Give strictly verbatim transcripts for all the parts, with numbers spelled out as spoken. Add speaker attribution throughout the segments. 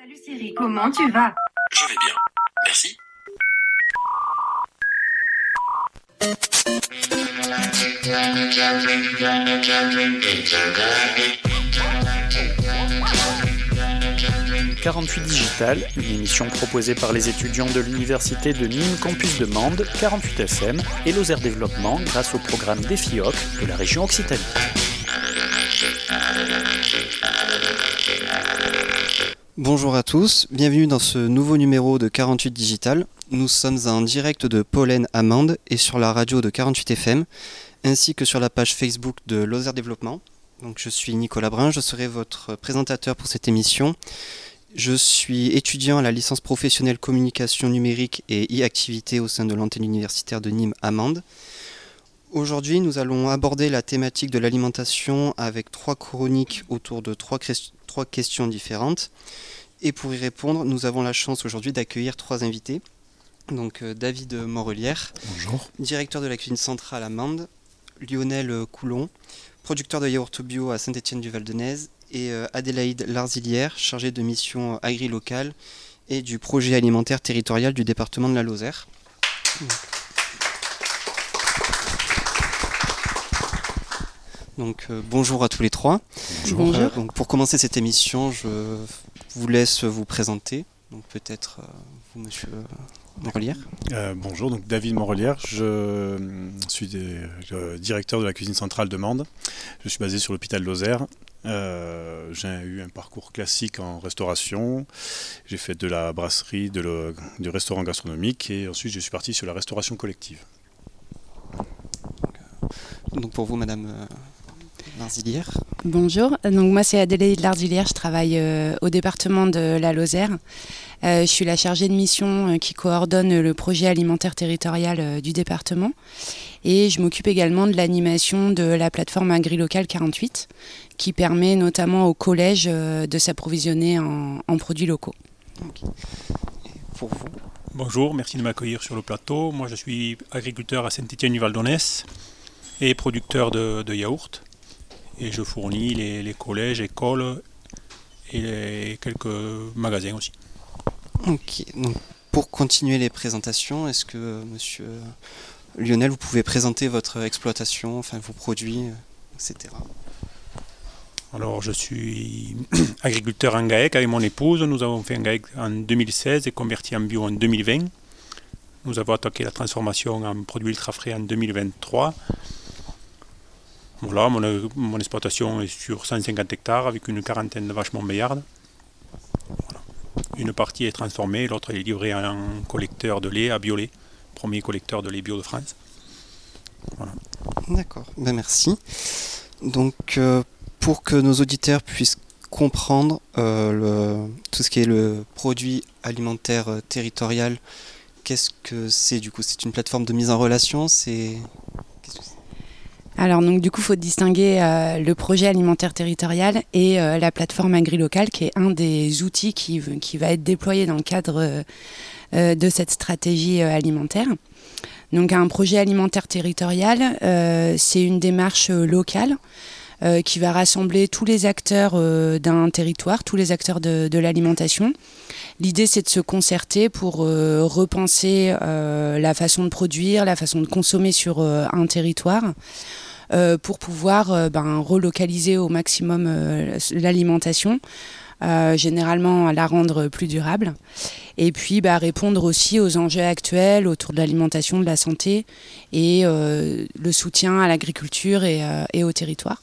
Speaker 1: Salut Siri, comment tu vas?
Speaker 2: Je vais bien, merci.
Speaker 3: quarante-huit Digital, une émission proposée par les étudiants de l'université de Nîmes Campus de Mende, quarante-huit F M et Lozère Développement grâce au programme DEFIOC de la région Occitanie.
Speaker 4: Bonjour à tous, bienvenue dans ce nouveau numéro de quarante-huit Digital. Nous sommes en direct de Pollen à Mende et sur la radio de quarante-huit F M, ainsi que sur la page Facebook de Lozère Développement. Donc, je suis Nicolas Brun, je serai votre présentateur pour cette émission. Je suis étudiant à la licence professionnelle communication numérique et e-activité au sein de l'antenne universitaire de Nîmes à Mende. Aujourd'hui, nous allons aborder la thématique de l'alimentation avec trois chroniques autour de trois, cré- trois questions différentes. Et pour y répondre, nous avons la chance aujourd'hui d'accueillir trois invités. Donc euh, David Morelière,
Speaker 5: bonjour,
Speaker 4: directeur de la cuisine centrale à Mende, Lionel Coulon, producteur de yaourt bio à Saint-Étienne-du-Val-de-Nèze, et euh, Adélaïde Larzilière, chargée de mission agri-locale et du projet alimentaire territorial du département de la Lozère. Donc euh, bonjour à tous les trois.
Speaker 5: Bonjour.
Speaker 4: Bonjour. Euh, donc, pour commencer cette émission, je vous laisse vous présenter. Donc peut-être euh, vous, monsieur Morelière.
Speaker 5: Euh, bonjour, donc David Morelière, je suis des, euh, directeur de la cuisine centrale de Mende. Je suis basé sur l'hôpital Lozère. Euh, j'ai eu un parcours classique en restauration. J'ai fait de la brasserie, de le, du restaurant gastronomique et ensuite je suis parti sur la restauration collective.
Speaker 4: Donc pour vous, madame euh, Larzilière.
Speaker 6: Bonjour, donc moi c'est Adélaïde Larzilière, je travaille euh, au département de la Lozère. Euh, je suis la chargée de mission euh, qui coordonne le projet alimentaire territorial euh, du département et je m'occupe également de l'animation de la plateforme AgriLocal quarante-huit qui permet notamment aux collèges euh, de s'approvisionner en, en produits locaux.
Speaker 4: Okay. Et pour vous?
Speaker 7: Bonjour, merci de m'accueillir sur le plateau. Moi je suis agriculteur à Saint-Étienne-du-Val-de-Nèze et producteur de, de yaourt. Et je fournis les, les collèges, écoles et les, quelques magasins aussi.
Speaker 4: Ok, donc pour continuer les présentations, est-ce que euh, monsieur Lionel, vous pouvez présenter votre exploitation, enfin vos produits, et cetera.
Speaker 7: Alors je suis agriculteur en GAEC avec mon épouse. Nous avons fait un GAEC en deux mille seize et converti en bio en deux mille vingt. Nous avons attaqué la transformation en produits ultra frais en deux mille vingt-trois. Voilà, mon, mon exploitation est sur cent cinquante hectares avec une quarantaine de vaches montbéliardes. Voilà. Une partie est transformée, l'autre est livrée en collecteur de lait à Biolay, premier collecteur de lait bio de France. Voilà.
Speaker 4: D'accord, ben merci. Donc euh, pour que nos auditeurs puissent comprendre euh, le, tout ce qui est le produit alimentaire euh, territorial, qu'est-ce que c'est du coup? C'est une plateforme de mise en relation, c'est...
Speaker 6: Alors donc du coup il faut distinguer euh, le projet alimentaire territorial et euh, la plateforme AgriLocal qui est un des outils qui, qui va être déployé dans le cadre euh, de cette stratégie euh, alimentaire. Donc un projet alimentaire territorial, euh, c'est une démarche euh, locale euh, qui va rassembler tous les acteurs euh, d'un territoire, tous les acteurs de, de l'alimentation. L'idée, c'est de se concerter pour euh, repenser euh, la façon de produire, la façon de consommer sur euh, un territoire, euh, pour pouvoir euh, ben, relocaliser au maximum euh, l'alimentation, euh, généralement la rendre plus durable, et puis bah, répondre aussi aux enjeux actuels autour de l'alimentation, de la santé et euh, le soutien à l'agriculture et, euh, et au territoire.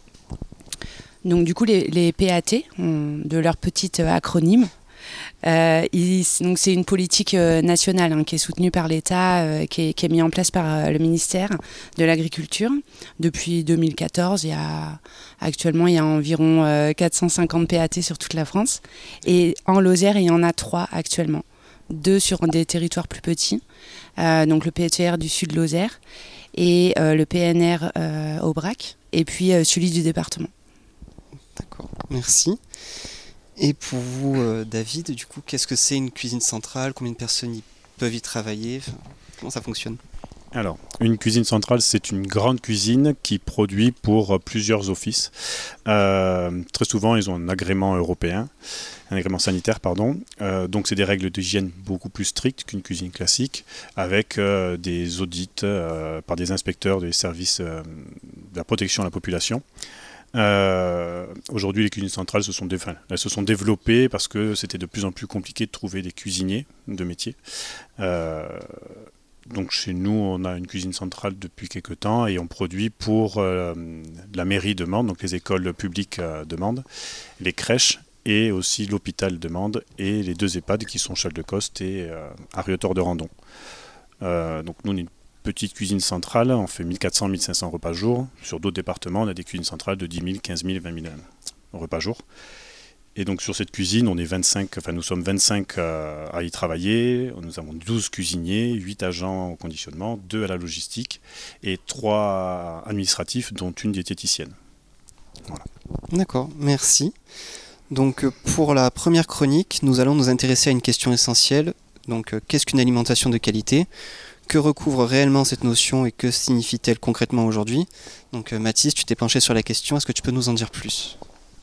Speaker 6: Donc du coup, les, les P A T, ont de leur petit acronyme. Euh, il, donc c'est une politique euh, nationale hein, qui est soutenue par l'État, euh, qui, est, qui est mise en place par euh, le ministère de l'Agriculture depuis deux mille quatorze. Il y a, actuellement, il y a environ euh, quatre cent cinquante P A T sur toute la France. Et en Lozère, il y en a trois actuellement. Deux sur des territoires plus petits, euh, donc le P T R du Sud Lozère et euh, le P N R euh, Aubrac, et puis euh, celui du département.
Speaker 4: D'accord, merci. Et pour vous, euh, David, du coup, qu'est-ce que c'est une cuisine centrale? Combien de personnes y peuvent y travailler? Enfin, comment ça fonctionne?
Speaker 5: Alors, une cuisine centrale, c'est une grande cuisine qui produit pour plusieurs offices. Euh, très souvent, ils ont un agrément européen, un agrément sanitaire, pardon. Euh, donc, c'est des règles d'hygiène beaucoup plus strictes qu'une cuisine classique, avec euh, des audits euh, par des inspecteurs des services euh, de la protection à la population. Euh, aujourd'hui, les cuisines centrales se sont, dé- enfin, elles se sont développées parce que c'était de plus en plus compliqué de trouver des cuisiniers de métier. Euh, Donc chez nous, on a une cuisine centrale depuis quelques temps et on produit pour euh, la mairie de Mende, donc les écoles publiques euh, de Mende, les crèches et aussi l'hôpital de Mende et les deux EHPAD qui sont Châles-de-Coste et euh, Arrieux-Tort-de-Randon. Euh, donc nous, on est une petite cuisine centrale, on fait mille quatre cents à mille cinq cents repas jour. Sur d'autres départements, on a des cuisines centrales de dix mille, quinze mille, vingt mille repas jour. Et donc sur cette cuisine, on est vingt-cinq, enfin nous sommes vingt-cinq euh, à y travailler. Nous avons douze cuisiniers, huit agents au conditionnement, deux à la logistique et trois administratifs, dont une diététicienne. Voilà.
Speaker 4: D'accord, merci. Donc pour la première chronique, nous allons nous intéresser à une question essentielle. Donc qu'est-ce qu'une alimentation de qualité ? Que recouvre réellement cette notion et que signifie-t-elle concrètement aujourd'hui ? Donc Mathis, tu t'es penché sur la question, est-ce que tu peux nous en dire plus ?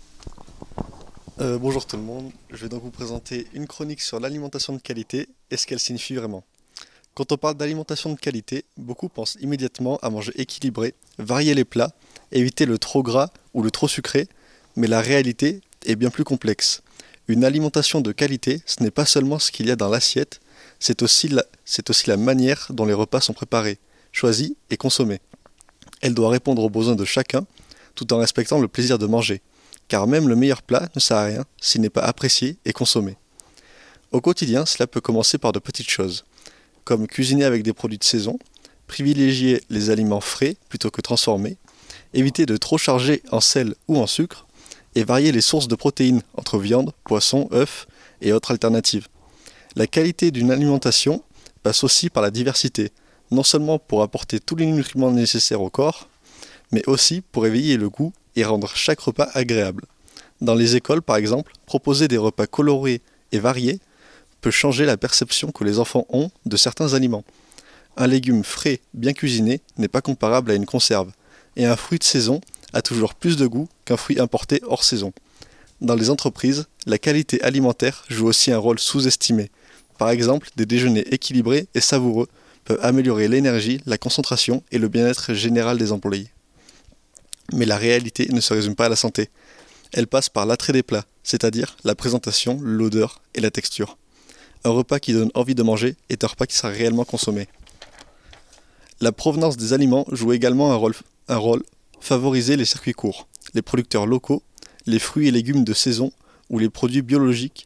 Speaker 1: Euh, bonjour tout le monde, je vais donc vous présenter une chronique sur l'alimentation de qualité et ce qu'elle signifie vraiment. Quand on parle d'alimentation de qualité, beaucoup pensent immédiatement à manger équilibré, varier les plats, éviter le trop gras ou le trop sucré, mais la réalité est bien plus complexe. Une alimentation de qualité, ce n'est pas seulement ce qu'il y a dans l'assiette, c'est aussi la, c'est aussi la manière dont les repas sont préparés, choisis et consommés. Elle doit répondre aux besoins de chacun, tout en respectant le plaisir de manger. Car même le meilleur plat ne sert à rien s'il n'est pas apprécié et consommé. Au quotidien, cela peut commencer par de petites choses, comme cuisiner avec des produits de saison, privilégier les aliments frais plutôt que transformés, éviter de trop charger en sel ou en sucre, et varier les sources de protéines entre viande, poisson, œufs et autres alternatives. La qualité d'une alimentation passe aussi par la diversité, non seulement pour apporter tous les nutriments nécessaires au corps, mais aussi pour éveiller le goût et rendre chaque repas agréable. Dans les écoles, par exemple, proposer des repas colorés et variés peut changer la perception que les enfants ont de certains aliments. Un légume frais, bien cuisiné, n'est pas comparable à une conserve, et un fruit de saison a toujours plus de goût qu'un fruit importé hors saison. Dans les entreprises, la qualité alimentaire joue aussi un rôle sous-estimé. Par exemple, des déjeuners équilibrés et savoureux peuvent améliorer l'énergie, la concentration et le bien-être général des employés. Mais la réalité ne se résume pas à la santé. Elle passe par l'attrait des plats, c'est-à-dire la présentation, l'odeur et la texture. Un repas qui donne envie de manger est un repas qui sera réellement consommé. La provenance des aliments joue également un rôle, un rôle, favoriser les circuits courts, les producteurs locaux, les fruits et légumes de saison ou les produits biologiques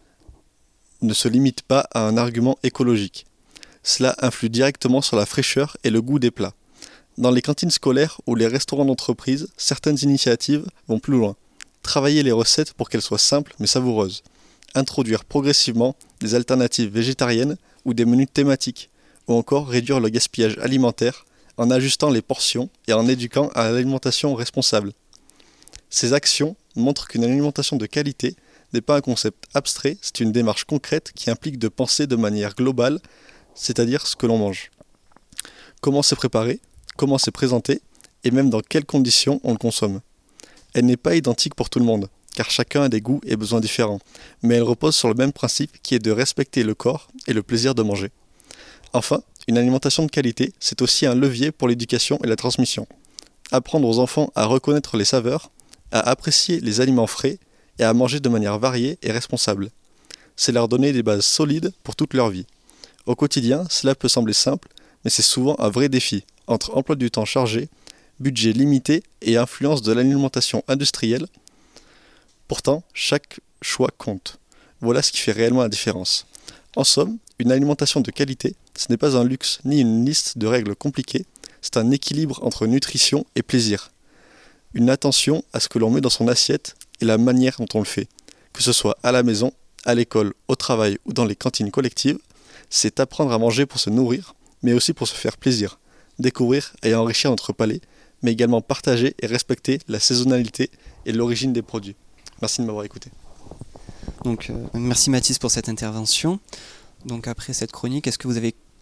Speaker 1: ne se limitent pas à un argument écologique. Cela influe directement sur la fraîcheur et le goût des plats. Dans les cantines scolaires ou les restaurants d'entreprise, certaines initiatives vont plus loin. Travailler les recettes pour qu'elles soient simples mais savoureuses. Introduire progressivement des alternatives végétariennes ou des menus thématiques. Ou encore réduire le gaspillage alimentaire en ajustant les portions et en éduquant à l'alimentation responsable. Ces actions montrent qu'une alimentation de qualité n'est pas un concept abstrait, c'est une démarche concrète qui implique de penser de manière globale, c'est-à-dire ce que l'on mange. Comment c'est préparé ? Comment c'est présenté et même dans quelles conditions on le consomme. Elle n'est pas identique pour tout le monde, car chacun a des goûts et besoins différents, mais elle repose sur le même principe qui est de respecter le corps et le plaisir de manger. Enfin, une alimentation de qualité, c'est aussi un levier pour l'éducation et la transmission. Apprendre aux enfants à reconnaître les saveurs, à apprécier les aliments frais et à manger de manière variée et responsable. C'est leur donner des bases solides pour toute leur vie. Au quotidien, cela peut sembler simple, mais c'est souvent un vrai défi, entre emploi du temps chargé, budget limité et influence de l'alimentation industrielle. Pourtant, chaque choix compte. Voilà ce qui fait réellement la différence. En somme, une alimentation de qualité, ce n'est pas un luxe ni une liste de règles compliquées, c'est un équilibre entre nutrition et plaisir. Une attention à ce que l'on met dans son assiette et la manière dont on le fait. Que ce soit à la maison, à l'école, au travail ou dans les cantines collectives, c'est apprendre à manger pour se nourrir, mais aussi pour se faire plaisir. Découvrir et enrichir notre palais, mais également partager et respecter la saisonnalité et l'origine des produits. Merci de m'avoir écouté.
Speaker 4: Donc, euh, merci Mathis pour cette intervention. Donc après cette chronique, est-ce que vous avez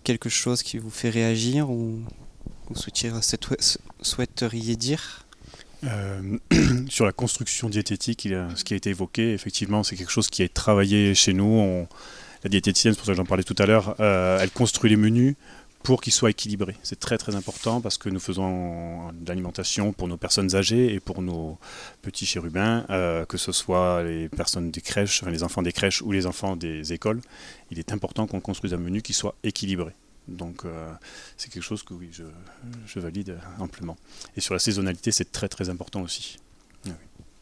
Speaker 4: quelque chose qui vous fait réagir ou vous souhaitiez, souhaiteriez dire ?
Speaker 5: Euh, sur la construction diététique, il a, ce qui a été évoqué, effectivement, c'est quelque chose qui est travaillé chez nous. On, la diététicienne, c'est pour ça que j'en parlais tout à l'heure, euh, elle construit les menus pour qu'ils soient équilibrés. C'est très très important parce que nous faisons de l'alimentation pour nos personnes âgées et pour nos petits chérubins, euh, que ce soit les personnes des crèches, enfin les enfants des crèches ou les enfants des écoles. Il est important qu'on construise un menu qui soit équilibré. Donc euh, c'est quelque chose que oui, je, je valide amplement. Et sur la saisonnalité, c'est très très important aussi. Oui.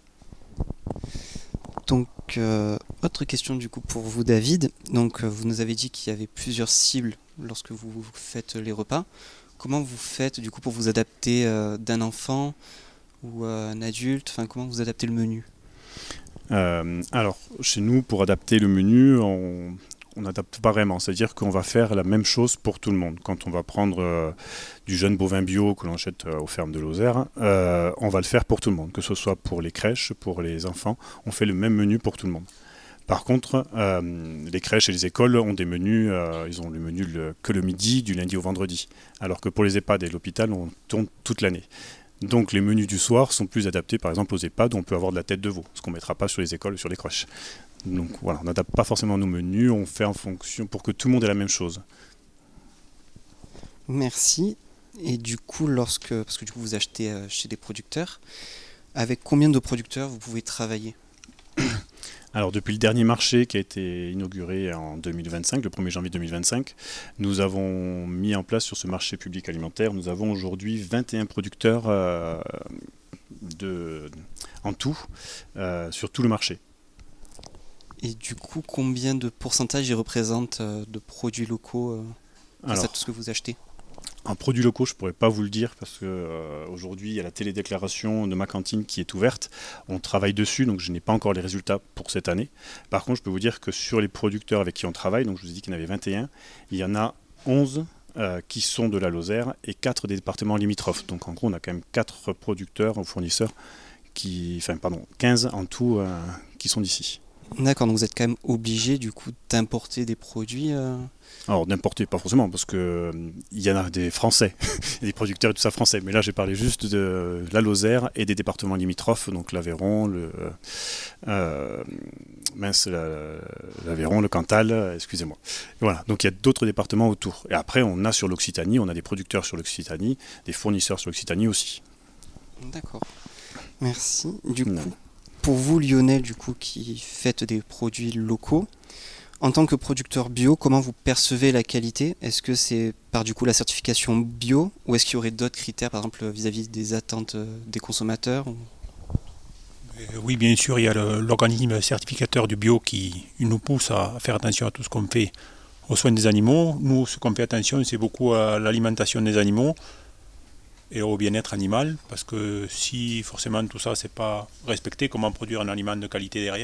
Speaker 4: Donc, euh, autre question du coup pour vous, David. Donc, euh, vous nous avez dit qu'il y avait plusieurs cibles lorsque vous faites les repas. Comment vous faites du coup pour vous adapter euh, d'un enfant ou euh, un adulte ? Enfin, comment vous adaptez le menu ?
Speaker 5: euh, Alors, chez nous, pour adapter le menu, on on n'adapte pas vraiment. C'est-à-dire qu'on va faire la même chose pour tout le monde. Quand on va prendre euh, du jeune bovin bio que l'on achète euh, aux fermes de Lozère, euh, on va le faire pour tout le monde. Que ce soit pour les crèches, pour les enfants, on fait le même menu pour tout le monde. Par contre, euh, les crèches et les écoles ont des menus, euh, ils ont le menu le, que le midi, du lundi au vendredi. Alors que pour les EHPAD et l'hôpital, on tourne toute l'année. Donc les menus du soir sont plus adaptés par exemple aux EHPAD où on peut avoir de la tête de veau, ce qu'on ne mettra pas sur les écoles ou sur les crèches. Donc voilà, on n'adapte pas forcément nos menus, on fait en fonction pour que tout le monde ait la même chose.
Speaker 4: Merci. Et du coup, lorsque, parce que du coup vous achetez chez des producteurs, avec combien de producteurs vous pouvez travailler ?
Speaker 5: Alors depuis le dernier marché qui a été inauguré en deux mille vingt-cinq, le premier janvier deux mille vingt-cinq, nous avons mis en place sur ce marché public alimentaire, nous avons aujourd'hui vingt et un producteurs euh, de, en tout euh, sur tout le marché.
Speaker 4: Et du coup, combien de pourcentage ils représentent euh, de produits locaux euh, face à tout ce que vous achetez ?
Speaker 5: En produits locaux, je ne pourrais pas vous le dire parce qu'aujourd'hui, euh, il y a la télédéclaration de ma cantine qui est ouverte. On travaille dessus, donc je n'ai pas encore les résultats pour cette année. Par contre, je peux vous dire que sur les producteurs avec qui on travaille, donc je vous ai dit qu'il y en avait vingt et un, il y en a onze euh, qui sont de la Lozère et quatre des départements limitrophes. Donc en gros, on a quand même quatre producteurs ou fournisseurs, qui, enfin pardon, quinze en tout euh, qui sont d'ici.
Speaker 4: D'accord, donc vous êtes quand même obligé du coup d'importer des produits euh...
Speaker 5: Alors d'importer, pas forcément, parce qu'il euh, y en a des Français, des producteurs et tout ça français, mais là j'ai parlé juste de la Lozère et des départements limitrophes, donc l'Aveyron, le, euh, mince, la, l'Aveyron, le Cantal, excusez-moi. Voilà, donc il y a d'autres départements autour. Et après on a sur l'Occitanie, on a des producteurs sur l'Occitanie, des fournisseurs sur l'Occitanie aussi.
Speaker 4: D'accord, merci. Du coup,
Speaker 5: non.
Speaker 4: Pour vous, Lionel, du coup, qui faites des produits locaux, en tant que producteur bio, comment vous percevez la qualité ? Est-ce que c'est par du coup la certification bio ou est-ce qu'il y aurait d'autres critères, par exemple vis-à-vis des attentes des consommateurs ?
Speaker 7: Oui, bien sûr, il y a le, l'organisme certificateur du bio qui nous pousse à faire attention à tout ce qu'on fait aux soins des animaux. Nous, ce qu'on fait attention, c'est beaucoup à l'alimentation des animaux et au bien-être animal, parce que si forcément tout ça c'est pas respecté, comment produire un aliment de qualité derrière ?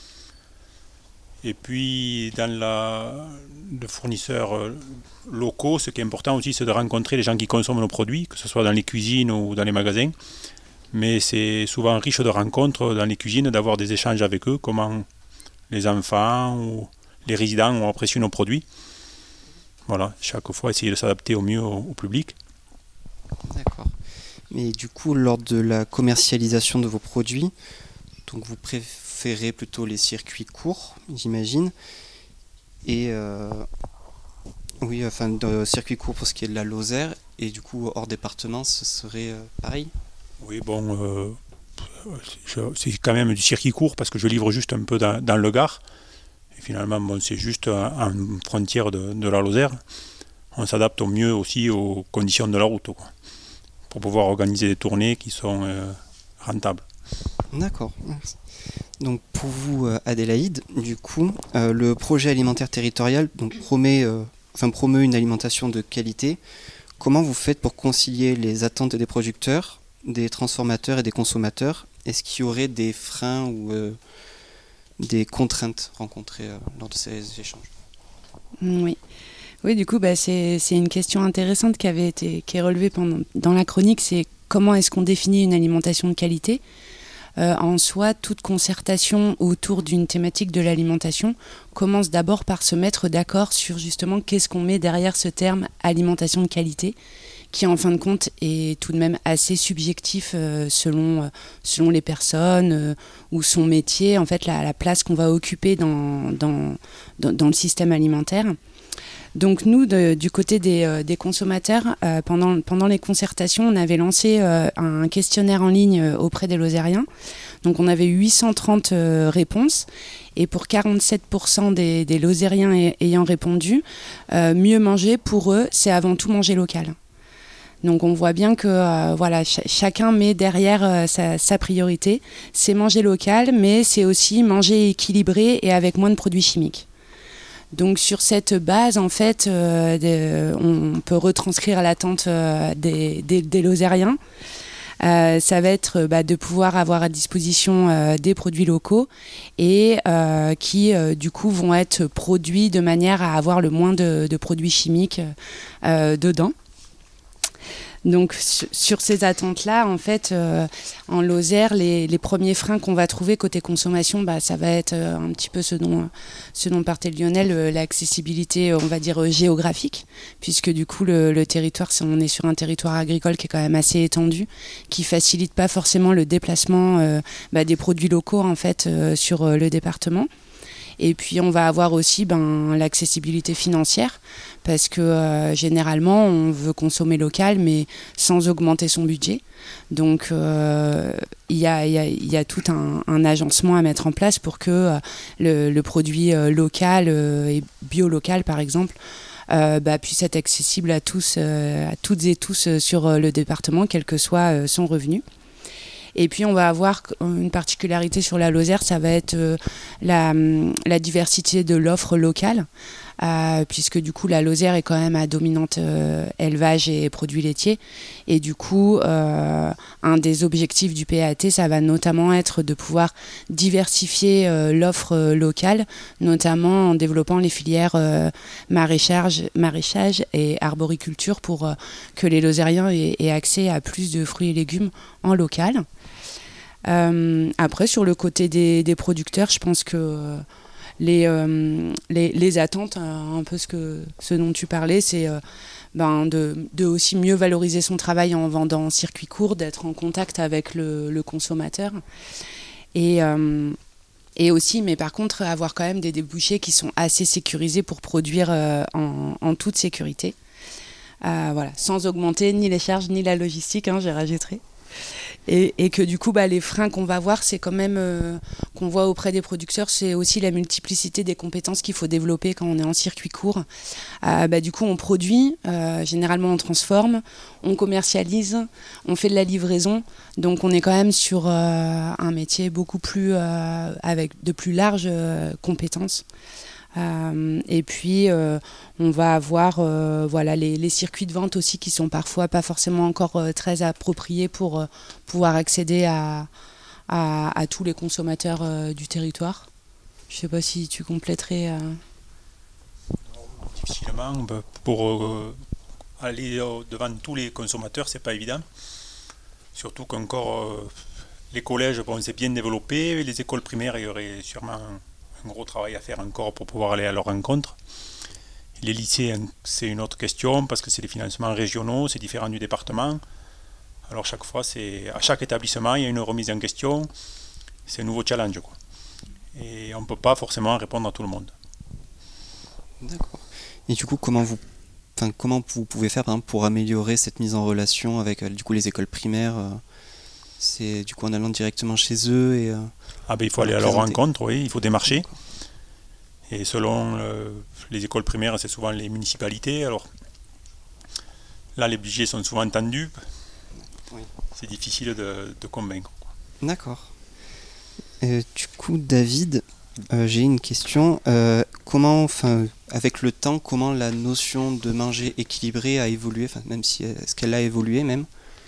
Speaker 7: Et puis dans la de fournisseurs locaux, ce qui est important aussi, c'est de rencontrer les gens qui consomment nos produits, que ce soit dans les cuisines ou dans les magasins. Mais c'est souvent riche de rencontres dans les cuisines, d'avoir des échanges avec eux, comment les enfants ou les résidents ont apprécié nos produits. Voilà, chaque fois essayer de s'adapter au mieux au, au public.
Speaker 4: D'accord. Mais du coup, lors de la commercialisation de vos produits, donc vous préférez plutôt les circuits courts, j'imagine. Et euh, oui, enfin, de circuits courts pour ce qui est de la Lozère. Et du coup, hors département, ce serait euh, pareil ?
Speaker 7: Oui, bon, euh, je, c'est quand même du circuit court parce que je livre juste un peu dans, dans le Gard. Et finalement, bon, c'est juste en frontière de, de la Lozère. On s'adapte au mieux aussi aux conditions de la route, quoi, pour pouvoir organiser des tournées qui sont euh, rentables.
Speaker 4: D'accord. Donc pour vous, Adélaïde, du coup, euh, le projet alimentaire territorial donc, promet, euh, enfin, promeut une alimentation de qualité. Comment vous faites pour concilier les attentes des producteurs, des transformateurs et des consommateurs ? Est-ce qu'il y aurait des freins ou euh, des contraintes rencontrées euh, lors de ces échanges ?
Speaker 6: Oui. Oui, du coup, bah, c'est, c'est une question intéressante qui avait été qui est relevée pendant, dans la chronique, c'est comment est-ce qu'on définit une alimentation de qualité ? euh, en soi, toute concertation autour d'une thématique de l'alimentation commence d'abord par se mettre d'accord sur justement qu'est-ce qu'on met derrière ce terme alimentation de qualité, qui en fin de compte est tout de même assez subjectif euh, selon, euh, selon les personnes euh, ou son métier, en fait la, la place qu'on va occuper dans, dans, dans, dans le système alimentaire. Donc nous, de, du côté des, euh, des consommateurs, euh, pendant, pendant les concertations, on avait lancé euh, un questionnaire en ligne euh, auprès des Lozériens. Donc on avait huit cent trente euh, réponses et pour quarante-sept pour cent des, des Lozériens ay- ayant répondu, euh, mieux manger pour eux, c'est avant tout manger local. Donc on voit bien que euh, voilà, ch- chacun met derrière euh, sa, sa priorité. C'est manger local, mais c'est aussi manger équilibré et avec moins de produits chimiques. Donc sur cette base, en fait, euh, de, on peut retranscrire l'attente euh, des, des, des Lozériens. Euh, ça va être bah, de pouvoir avoir à disposition euh, des produits locaux et euh, qui, euh, du coup, vont être produits de manière à avoir le moins de, de produits chimiques euh, dedans. Donc sur, sur ces attentes-là, en fait, euh, en Lozère, les, les premiers freins qu'on va trouver côté consommation, bah, ça va être euh, un petit peu ce dont, ce dont partait Lionel, euh, l'accessibilité, on va dire, euh, géographique, puisque du coup, le, le territoire, on est sur un territoire agricole qui est quand même assez étendu, qui facilite pas forcément le déplacement euh, bah, des produits locaux, en fait, euh, sur euh, le département. Et puis on va avoir aussi ben, l'accessibilité financière parce que euh, généralement on veut consommer local mais sans augmenter son budget. Donc il euh, y, a, y, a, y a tout un, un agencement à mettre en place pour que euh, le, le produit euh, local euh, et bio-local par exemple euh, bah, puisse être accessible à tous, euh, à toutes et tous euh, sur euh, le département, quel que soit euh, son revenu. Et puis on va avoir une particularité sur la Lozère, ça va être euh, la, la diversité de l'offre locale, euh, puisque du coup la Lozère est quand même à dominante euh, élevage et produits laitiers. Et du coup, euh, un des objectifs du P A T, ça va notamment être de pouvoir diversifier euh, l'offre euh, locale, notamment en développant les filières euh, maraîchage, maraîchage et arboriculture pour euh, que les Lozériens aient, aient accès à plus de fruits et légumes en local. Euh, après, sur le côté des, des producteurs, je pense que euh, les, euh, les, les attentes, euh, un peu ce, que, ce dont tu parlais, c'est euh, ben, de, de aussi mieux valoriser son travail en vendant en circuit court, d'être en contact avec le, le consommateur. Et, euh, et aussi, mais par contre, avoir quand même des débouchés qui sont assez sécurisés pour produire euh, en, en toute sécurité. Euh, voilà, sans augmenter ni les charges ni la logistique, hein, j'ai rajouté. Et, et que du coup, bah, les freins qu'on va voir, c'est quand même, euh, qu'on voit auprès des producteurs, c'est aussi la multiplicité des compétences qu'il faut développer quand on est en circuit court. Euh, bah, du coup, on produit, euh, généralement on transforme, on commercialise, on fait de la livraison. Donc on est quand même sur euh, un métier beaucoup plus, euh, avec de plus larges euh, compétences. Euh, et puis euh, on va avoir euh, voilà, les, les circuits de vente aussi qui sont parfois pas forcément encore euh, très appropriés pour euh, pouvoir accéder à, à, à tous les consommateurs euh, du territoire. Je sais pas si tu compléterais. Euh...
Speaker 7: Difficilement, pour euh, aller devant tous les consommateurs, c'est pas évident. Surtout qu'encore euh, les collèges, bon, c'est bien développé, les écoles primaires, il y aurait sûrement un gros travail à faire encore pour pouvoir aller à leur rencontre. Les lycées, c'est une autre question parce que c'est des financements régionaux, c'est différent du département. Alors chaque fois, c'est à chaque établissement, il y a une remise en question. C'est un nouveau challenge, quoi. Et on ne peut pas forcément répondre à tout le monde.
Speaker 4: D'accord. Et du coup, comment vous, enfin, comment vous pouvez faire par exemple, pour améliorer cette mise en relation avec euh, du coup, les écoles primaires euh, c'est du coup en allant directement chez eux et... Euh,
Speaker 7: Ah ben, il faut aller à leur rencontre, oui, il faut démarcher. Et selon le, les écoles primaires, c'est souvent les municipalités. Alors là, les budgets sont souvent tendus. Oui. C'est difficile de, de convaincre.
Speaker 4: D'accord. Euh, du coup, David, euh, j'ai une question. Euh, comment, enfin, avec le temps, comment la notion de manger équilibré a évolué, enfin, même si est-ce qu'elle a évolué même?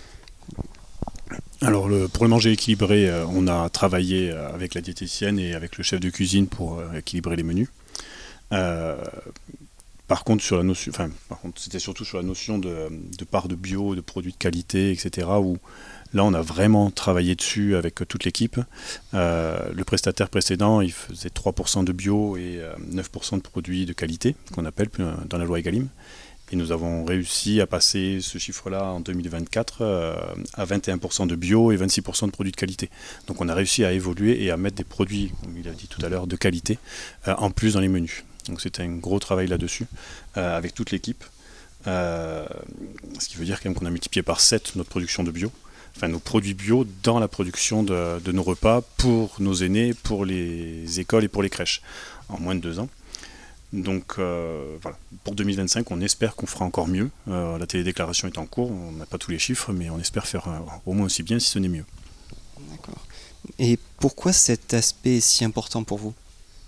Speaker 5: Alors le, pour le manger équilibré, euh, on a travaillé avec la diététicienne et avec le chef de cuisine pour euh, équilibrer les menus. Euh, par contre, sur la notion, enfin, par contre, c'était surtout sur la notion de, de part de bio, de produits de qualité, et cetera. Où Là, on a vraiment travaillé dessus avec toute l'équipe. Euh, le prestataire précédent, il faisait trois pour cent de bio et euh, neuf pour cent de produits de qualité, qu'on appelle euh, dans la loi Egalim. Et nous avons réussi à passer ce chiffre-là en deux mille vingt-quatre euh, à vingt et un pour cent de bio et vingt-six pour cent de produits de qualité. Donc on a réussi à évoluer et à mettre des produits, comme il a dit tout à l'heure, de qualité, euh, en plus dans les menus. Donc c'était un gros travail là-dessus, euh, avec toute l'équipe. Euh, ce qui veut dire quand même qu'on a multiplié par sept notre production de bio, enfin nos produits bio dans la production de, de nos repas pour nos aînés, pour les écoles et pour les crèches, en moins de deux ans. Donc euh, voilà, pour deux mille vingt-cinq, on espère qu'on fera encore mieux. Euh, la télédéclaration est en cours, on n'a pas tous les chiffres, mais on espère faire euh, au moins aussi bien, si ce n'est mieux.
Speaker 4: D'accord. Et pourquoi cet aspect est si important pour vous ?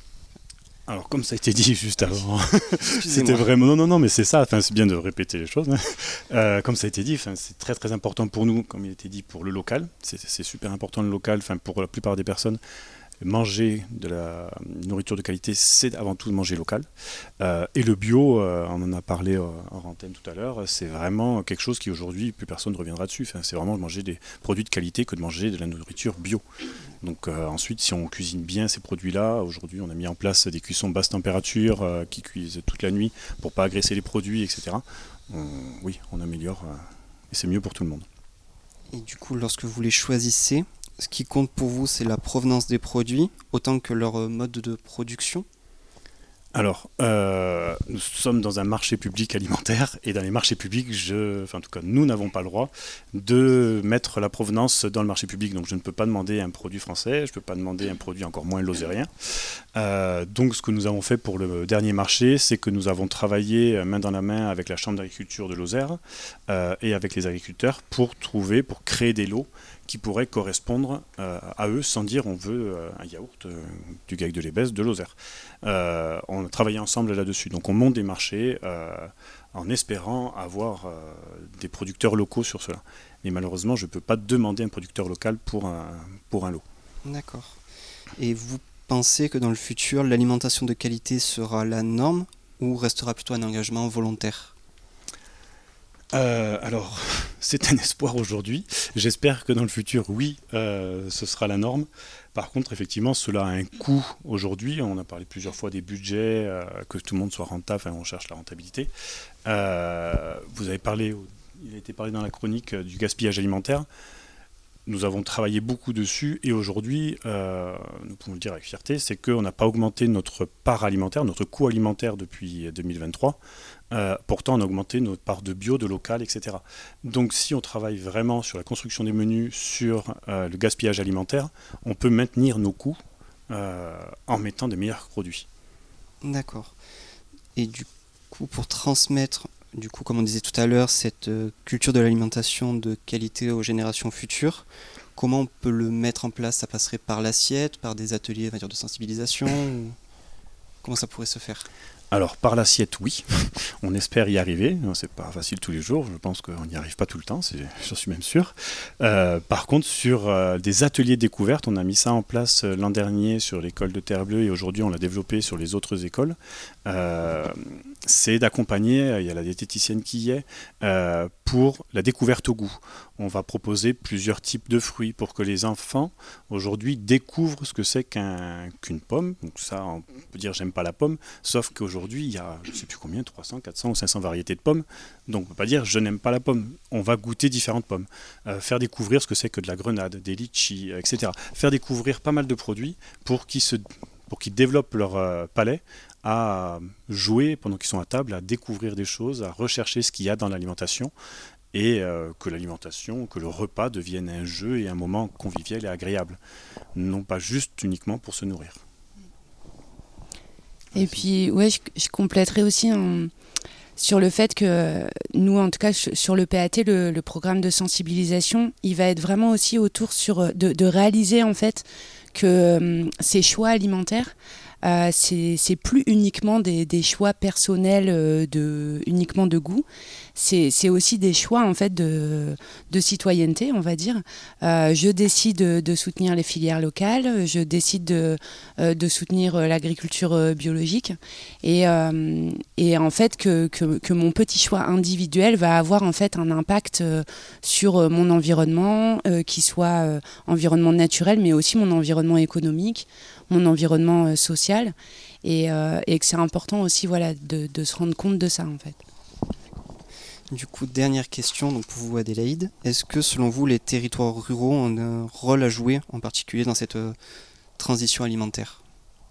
Speaker 5: Alors comme ça a été dit juste avant, c'était vraiment non non non mais c'est ça. Enfin c'est bien de répéter les choses. Euh, comme ça a été dit, enfin c'est très très important pour nous, comme il a été dit, pour le local. C'est, c'est super important le local. Enfin pour la plupart des personnes. Manger de la nourriture de qualité, c'est avant tout de manger local. Euh, et le bio, euh, on en a parlé euh, en antenne tout à l'heure, c'est vraiment quelque chose qui aujourd'hui, plus personne ne reviendra dessus. Enfin, c'est vraiment de manger des produits de qualité que de manger de la nourriture bio. Donc euh, ensuite, si on cuisine bien ces produits-là, aujourd'hui on a mis en place des cuissons basse température euh, qui cuisent toute la nuit pour ne pas agresser les produits, et cetera. On, oui, on améliore euh, et c'est mieux pour tout le monde.
Speaker 4: Et du coup, lorsque vous les choisissez, ce qui compte pour vous, c'est la provenance des produits, autant que leur mode de production ?
Speaker 5: Alors, euh, nous sommes dans un marché public alimentaire et dans les marchés publics, je, enfin, en tout cas, nous n'avons pas le droit de mettre la provenance dans le marché public. Donc, je ne peux pas demander un produit français, je ne peux pas demander un produit encore moins lozérien. Euh, donc, ce que nous avons fait pour le dernier marché, c'est que nous avons travaillé main dans la main avec la Chambre d'agriculture de Lozère euh, et avec les agriculteurs pour trouver, pour créer des lots qui pourraient correspondre euh, à eux sans dire on veut euh, un yaourt euh, du Gaec de l'Ébèze de Lozère. Euh, on a travaillé ensemble là-dessus. Donc on monte des marchés euh, en espérant avoir euh, des producteurs locaux sur cela. Mais malheureusement, je ne peux pas demander un producteur local pour un, pour un lot.
Speaker 4: D'accord. Et vous pensez que dans le futur, l'alimentation de qualité sera la norme ou restera plutôt un engagement volontaire ?
Speaker 5: Euh, alors, c'est un espoir aujourd'hui. J'espère que dans le futur, oui, euh, ce sera la norme. Par contre, effectivement, cela a un coût aujourd'hui. On a parlé plusieurs fois des budgets, euh, que tout le monde soit rentable, enfin, on cherche la rentabilité. Euh, vous avez parlé, il a été parlé dans la chronique du gaspillage alimentaire. Nous avons travaillé beaucoup dessus et aujourd'hui, euh, nous pouvons le dire avec fierté, c'est qu'on n'a pas augmenté notre part alimentaire, notre coût alimentaire depuis deux mille vingt-trois. Euh, pourtant, on a augmenté notre part de bio, de local, et cetera. Donc, si on travaille vraiment sur la construction des menus, sur euh, le gaspillage alimentaire, on peut maintenir nos coûts euh, en mettant des meilleurs produits.
Speaker 4: D'accord. Et du coup, pour transmettre, du coup, comme on disait tout à l'heure, cette euh, culture de l'alimentation de qualité aux générations futures, comment on peut le mettre en place ? Ça passerait par l'assiette, par des ateliers, on va dire, de sensibilisation ou... Comment ça pourrait se faire ?
Speaker 5: Alors, par l'assiette, oui. On espère y arriver. C'est pas facile tous les jours. Je pense qu'on n'y arrive pas tout le temps. C'est, j'en suis même sûr. Euh, par contre, sur euh, des ateliers de découverte, on a mis ça en place euh, l'an dernier sur l'école de Terre-Bleue et aujourd'hui, on l'a développé sur les autres écoles. Euh, c'est d'accompagner, il y a la diététicienne qui y est, euh, pour la découverte au goût. On va proposer plusieurs types de fruits pour que les enfants, aujourd'hui, découvrent ce que c'est qu'un, qu'une pomme. Donc ça, on peut dire j'aime pas la pomme, sauf qu'aujourd'hui, il y a, je ne sais plus combien, trois cents, quatre cents ou cinq cents variétés de pommes. Donc on ne peut pas dire je n'aime pas la pomme. On va goûter différentes pommes. Euh, faire découvrir ce que c'est que de la grenade, des litchis, et cetera. Faire découvrir pas mal de produits pour qu'ils, se, pour qu'ils développent leur euh, palais à jouer pendant qu'ils sont à table, à découvrir des choses, à rechercher ce qu'il y a dans l'alimentation et euh, que l'alimentation, que le repas devienne un jeu et un moment convivial et agréable, non pas juste uniquement pour se nourrir.
Speaker 6: Et puis, ouais, je, je compléterai aussi en, sur le fait que nous, en tout cas, sur le P A T, le, le programme de sensibilisation, il va être vraiment aussi autour sur, de, de réaliser en fait que euh, ces choix alimentaires, euh, c'est, c'est plus uniquement des, des choix personnels euh, de, uniquement de goût. C'est, c'est aussi des choix en fait de, de citoyenneté, on va dire. Euh, je décide de, de soutenir les filières locales, je décide de, euh, de soutenir euh, l'agriculture euh, biologique, et, euh, et en fait que, que, que mon petit choix individuel va avoir en fait un impact euh, sur euh, mon environnement, euh, qui soit euh, environnement naturel, mais aussi mon environnement économique, mon environnement euh, social, et, euh, et que c'est important aussi, voilà, de, de se rendre compte de ça en fait.
Speaker 4: Du coup, dernière question donc pour vous, Adélaïde. Est-ce que, selon vous, les territoires ruraux ont un rôle à jouer, en particulier dans cette euh, transition alimentaire ?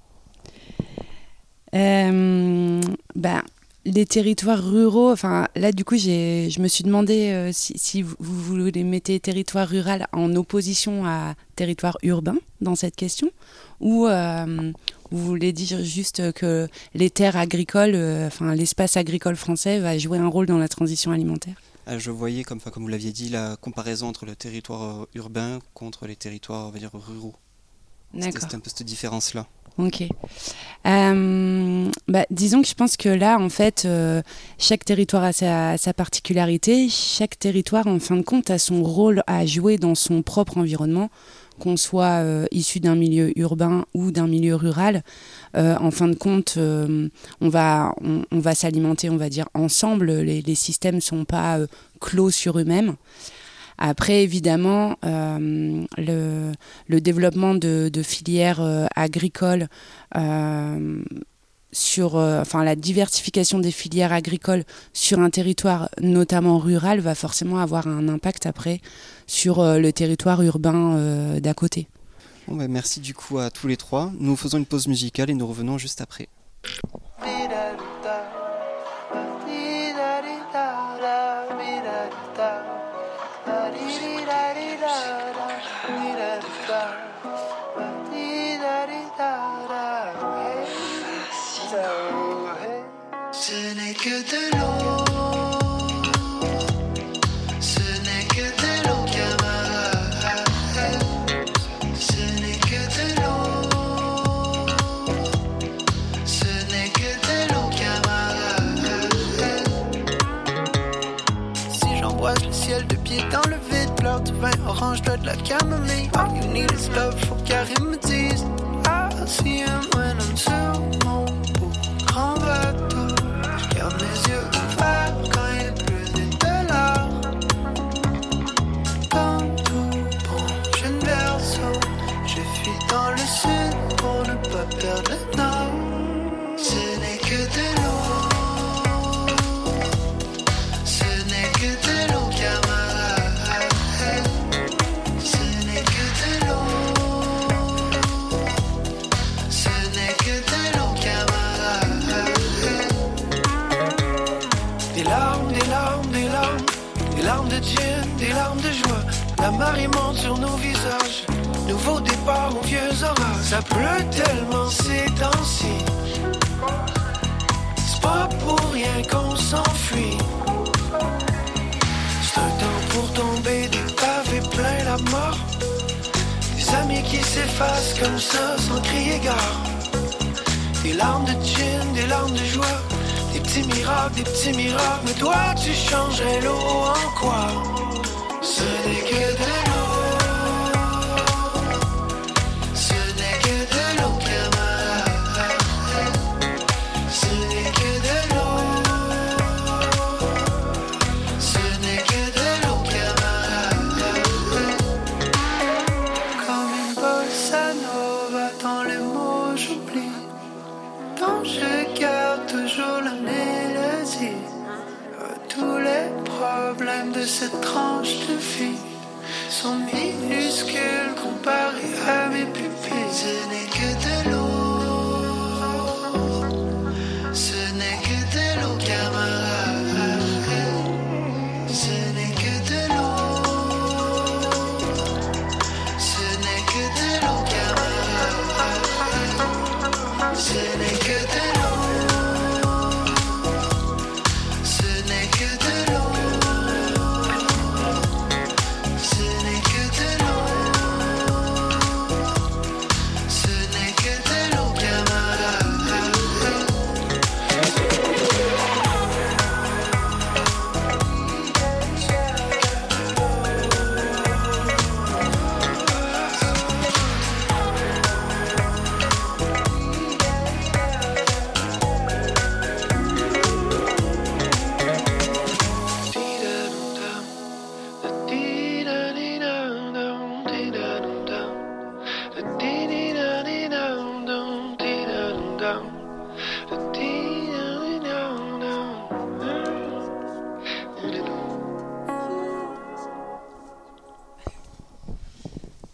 Speaker 6: euh, bah, Les territoires ruraux, enfin, là, du coup, j'ai, je me suis demandé euh, si, si vous, vous les mettez territoire rural en opposition à territoire urbain dans cette question, ou euh, vous voulez dire juste que les terres agricoles, euh, enfin l'espace agricole français va jouer un rôle dans la transition alimentaire ?
Speaker 4: ah, Je voyais, comme, comme vous l'aviez dit, la comparaison entre le territoire urbain contre les territoires, on va dire, ruraux. D'accord. C'était, c'était un peu cette différence-là.
Speaker 6: Ok. Euh, bah, disons que je pense que là, en fait, euh, chaque territoire a sa, sa particularité. Chaque territoire, en fin de compte, a son rôle à jouer dans son propre environnement, qu'on soit euh, issu d'un milieu urbain ou d'un milieu rural. Euh, en fin de compte, euh, on, va, on, on va s'alimenter, on va dire, ensemble. Les, les systèmes ne sont pas euh, clos sur eux-mêmes. Après, évidemment, euh, le, le développement de, de filières euh, agricoles, euh, sur, euh, enfin, la diversification des filières agricoles sur un territoire, notamment rural, va forcément avoir un impact après sur euh, le territoire urbain euh, d'à côté.
Speaker 4: Bon, bah, merci du coup à tous les trois. Nous faisons une pause musicale et nous revenons juste après.
Speaker 8: Ce n'est que de l'eau, ce n'est que de l'eau, camarade. Ce n'est que de l'eau, ce n'est que de l'eau, camarade. Si j'embrasse le ciel de pied dans le vide, pleure du vin orange, toi de la camomille. All you need is love, faut Karim me dise. I see him when I'm sur mon beau grand bateau. Garde mes yeux ouverts quand il pleut des dollars. Comme tout bon jeune berceau, je fuis dans le sud pour ne pas perdre le nord. Ce n'est que de l'eau, ce n'est que de l'eau, camarade. Ce n'est que de l'eau, ce n'est que de l'eau, camarade. Des larmes, des larmes, des larmes, des larmes de gin, des larmes de joie. La marée monte sur nos visages. Nouveau départ aux vieux orages. Ça pleut tellement ces temps-ci. C'est pas pour rien qu'on s'enfuit. C'est un temps pour tomber, des pavés plein la mort. Des amis qui s'effacent comme ça sans crier gare. Des larmes de gin, des larmes de joie. Des petits miracles, des petits miracles. Mais toi, tu changerais l'eau en quoi? Ce n'est que de l'eau, ce n'est que de l'eau, camarade. Ce n'est que de l'eau, ce n'est que de l'eau, camarade. Comme une bossa nova dans les mots j'oublie, dont je garde toujours la mélodie. Tous les problèmes de cette tranche de vie sont minuscules comparés à mes pupilles. Ce n'est que de l'eau, ce n'est que de l'eau, camarade. Ce n'est que de l'eau, ce n'est que de l'eau, camarade. Ce n'est que de l'eau. Ce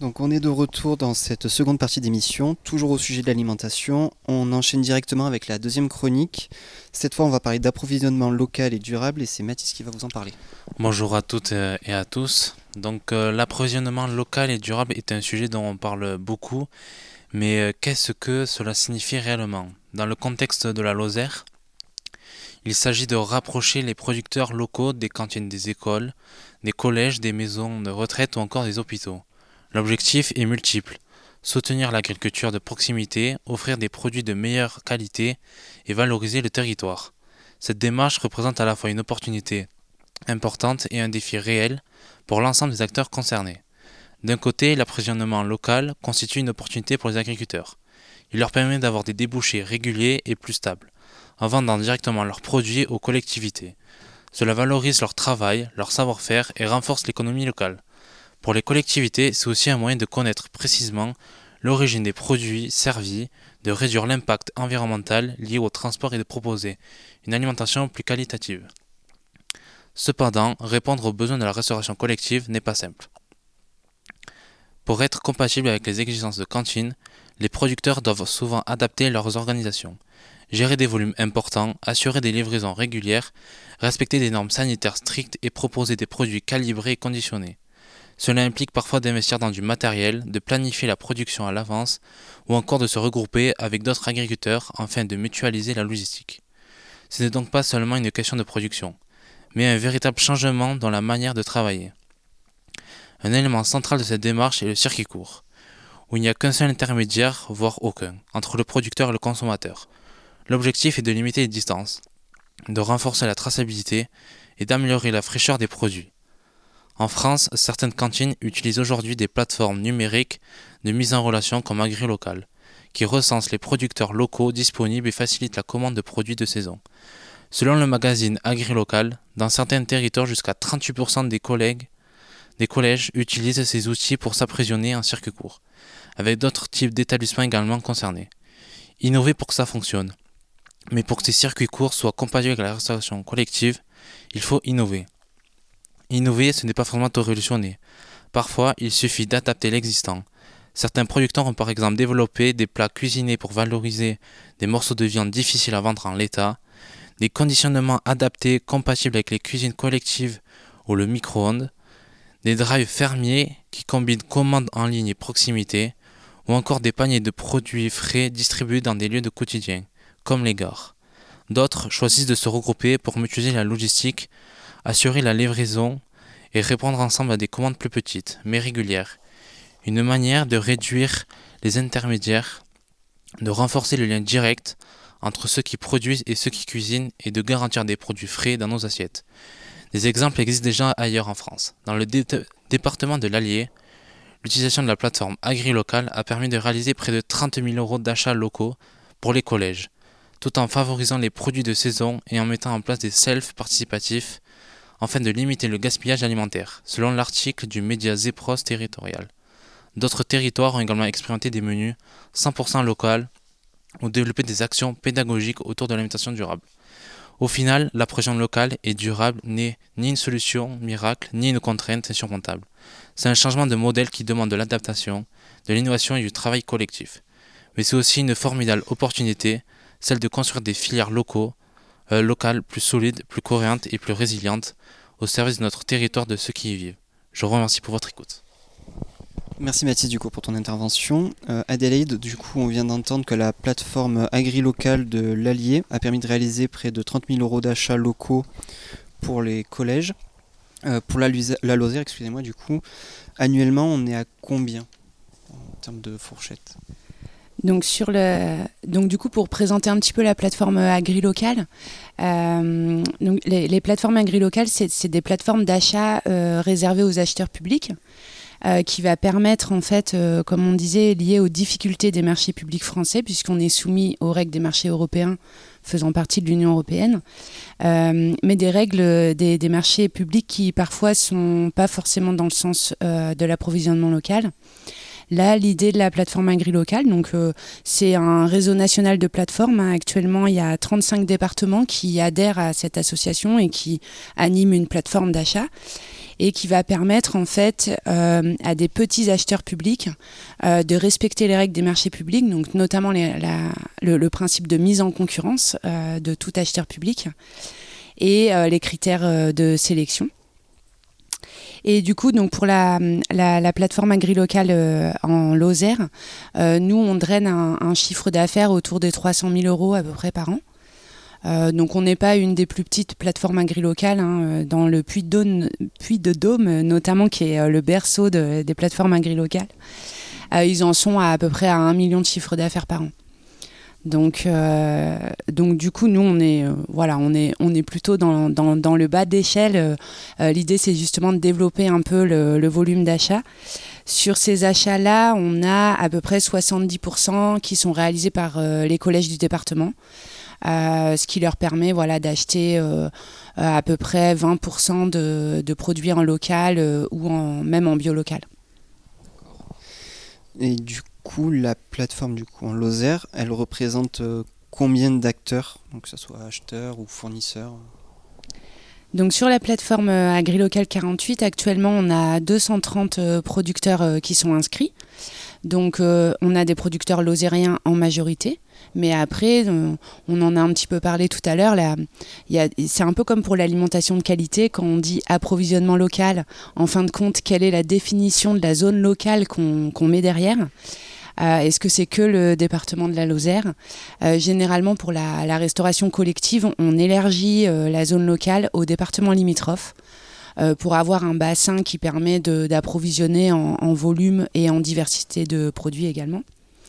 Speaker 4: Donc on est de retour dans cette seconde partie d'émission, toujours au sujet de l'alimentation. On enchaîne directement avec la deuxième chronique. Cette fois on va parler d'approvisionnement local et durable et c'est Mathis qui va vous en parler.
Speaker 9: Bonjour à toutes et à tous. Donc euh, l'approvisionnement local et durable est un sujet dont on parle beaucoup, mais euh, qu'est-ce que cela signifie réellement ? Dans le contexte de la Lozère, il s'agit de rapprocher les producteurs locaux des cantines des écoles, des collèges, des maisons de retraite ou encore des hôpitaux. L'objectif est multiple, soutenir l'agriculture de proximité, offrir des produits de meilleure qualité et valoriser le territoire. Cette démarche représente à la fois une opportunité importante et un défi réel pour l'ensemble des acteurs concernés. D'un côté, l'approvisionnement local constitue une opportunité pour les agriculteurs. Il leur permet d'avoir des débouchés réguliers et plus stables, en vendant directement leurs produits aux collectivités. Cela valorise leur travail, leur savoir-faire et renforce l'économie locale. Pour les collectivités, c'est aussi un moyen de connaître précisément l'origine des produits servis, de réduire l'impact environnemental lié au transport et de proposer une alimentation plus qualitative. Cependant, répondre aux besoins de la restauration collective n'est pas simple. Pour être compatible avec les exigences de cantine, les producteurs doivent souvent adapter leurs organisations, gérer des volumes importants, assurer des livraisons régulières, respecter des normes sanitaires strictes et proposer des produits calibrés et conditionnés. Cela implique parfois d'investir dans du matériel, de planifier la production à l'avance ou encore de se regrouper avec d'autres agriculteurs afin de mutualiser la logistique. Ce n'est donc pas seulement une question de production, mais un véritable changement dans la manière de travailler. Un élément central de cette démarche est le circuit court, où il n'y a qu'un seul intermédiaire, voire aucun, entre le producteur et le consommateur. L'objectif est de limiter les distances, de renforcer la traçabilité et d'améliorer la fraîcheur des produits. En France, certaines cantines utilisent aujourd'hui des plateformes numériques de mise en relation comme AgriLocal, qui recensent les producteurs locaux disponibles et facilitent la commande de produits de saison. Selon le magazine AgriLocal, dans certains territoires, jusqu'à trente-huit pour cent des collègues, des collèges utilisent ces outils pour s'approvisionner en circuit court, avec d'autres types d'établissements également concernés. Innover pour que ça fonctionne. Mais pour que ces circuits courts soient compatibles avec la restauration collective, il faut innover. Innover, ce n'est pas forcément tout révolutionner. Parfois, il suffit d'adapter l'existant. Certains producteurs ont par exemple développé des plats cuisinés pour valoriser des morceaux de viande difficiles à vendre en l'état, des conditionnements adaptés compatibles avec les cuisines collectives ou le micro-ondes, des drives fermiers qui combinent commande en ligne et proximité, ou encore des paniers de produits frais distribués dans des lieux de quotidien, comme les gares. D'autres choisissent de se regrouper pour mutualiser la logistique, assurer la livraison et répondre ensemble à des commandes plus petites, mais régulières. Une manière de réduire les intermédiaires, de renforcer le lien direct entre ceux qui produisent et ceux qui cuisinent et de garantir des produits frais dans nos assiettes. Des exemples existent déjà ailleurs en France. Dans le dé- département de l'Allier, l'utilisation de la plateforme AgriLocal a permis de réaliser près de trente mille euros d'achats locaux pour les collèges, tout en favorisant les produits de saison et en mettant en place des selfs participatifs afin de limiter le gaspillage alimentaire, selon l'article du média Zepros territorial. D'autres territoires ont également expérimenté des menus cent pour cent local ou développé des actions pédagogiques autour de l'alimentation durable. Au final, l'approvisionnement local et durable n'est ni une solution miracle, ni une contrainte insurmontable. C'est un changement de modèle qui demande de l'adaptation, de l'innovation et du travail collectif. Mais c'est aussi une formidable opportunité, celle de construire des filières locaux, euh, locales plus solides, plus cohérentes et plus résilientes, au service de notre territoire, de ceux qui y vivent. Je vous remercie pour votre écoute.
Speaker 4: Merci Mathis du coup pour ton intervention. Euh, Adélaïde, du coup on vient d'entendre que la plateforme AgriLocal de l'Allier a permis de réaliser près de trente mille euros d'achats locaux pour les collèges. Euh, pour la, la Lozère, excusez-moi, du coup, annuellement on est à combien en termes de fourchette ?
Speaker 6: Donc, sur le... donc du coup, pour présenter un petit peu la plateforme AgriLocal, euh, donc les, les plateformes AgriLocal, c'est, c'est des plateformes d'achat euh, réservées aux acheteurs publics, euh, qui va permettre, en fait, euh, comme on disait, liées aux difficultés des marchés publics français, puisqu'on est soumis aux règles des marchés européens faisant partie de l'Union européenne, euh, mais des règles des, des marchés publics qui parfois ne sont pas forcément dans le sens euh, de l'approvisionnement local. Là, l'idée de la plateforme AgriLocal, donc euh, c'est un réseau national de plateformes. Hein. Actuellement, il y a trente-cinq départements qui adhèrent à cette association et qui animent une plateforme d'achat et qui va permettre en fait euh, à des petits acheteurs publics euh, de respecter les règles des marchés publics, donc notamment les, la, le, le principe de mise en concurrence euh, de tout acheteur public et euh, les critères euh, de sélection. Et du coup, donc pour la, la, la plateforme AgriLocal euh, en Lozère, euh, nous, on draine un, un chiffre d'affaires autour des trois cent mille euros à peu près par an. Euh, donc on n'est pas une des plus petites plateformes agri-locales hein, dans le Puy-de-Dôme, Puy-de-Dôme notamment, qui est le berceau de, des plateformes agri-locales. Euh, ils en sont à à peu près à un million de chiffres d'affaires par an. Donc, euh, donc du coup, nous, on est, euh, voilà, on est, on est plutôt dans, dans, dans le bas d'échelle. Euh, l'idée, c'est justement de développer un peu le, le volume d'achat. Sur ces achats-là, on a à peu près soixante-dix pour cent qui sont réalisés par euh, les collèges du département, euh, ce qui leur permet voilà, d'acheter euh, à peu près vingt pour cent de, de produits en local euh, ou en, même en bio local.
Speaker 4: Et du coup, la plateforme du coup en Lozère, elle représente euh, combien d'acteurs, donc que ce soit acheteurs ou fournisseurs?
Speaker 6: Donc sur la plateforme euh, AgriLocal quarante-huit, actuellement on a deux cent trente euh, producteurs euh, qui sont inscrits. Donc euh, on a des producteurs lozériens en majorité, mais après, euh, on en a un petit peu parlé tout à l'heure, là, y a, c'est un peu comme pour l'alimentation de qualité, quand on dit approvisionnement local, en fin de compte, quelle est la définition de la zone locale qu'on, qu'on met derrière ? Euh, est-ce que c'est que le département de la Lozère ? euh, Généralement, pour la, la restauration collective, on élargit euh, la zone locale au département limitrophe euh, pour avoir un bassin qui permet de, d'approvisionner en, en volume et en diversité de produits également.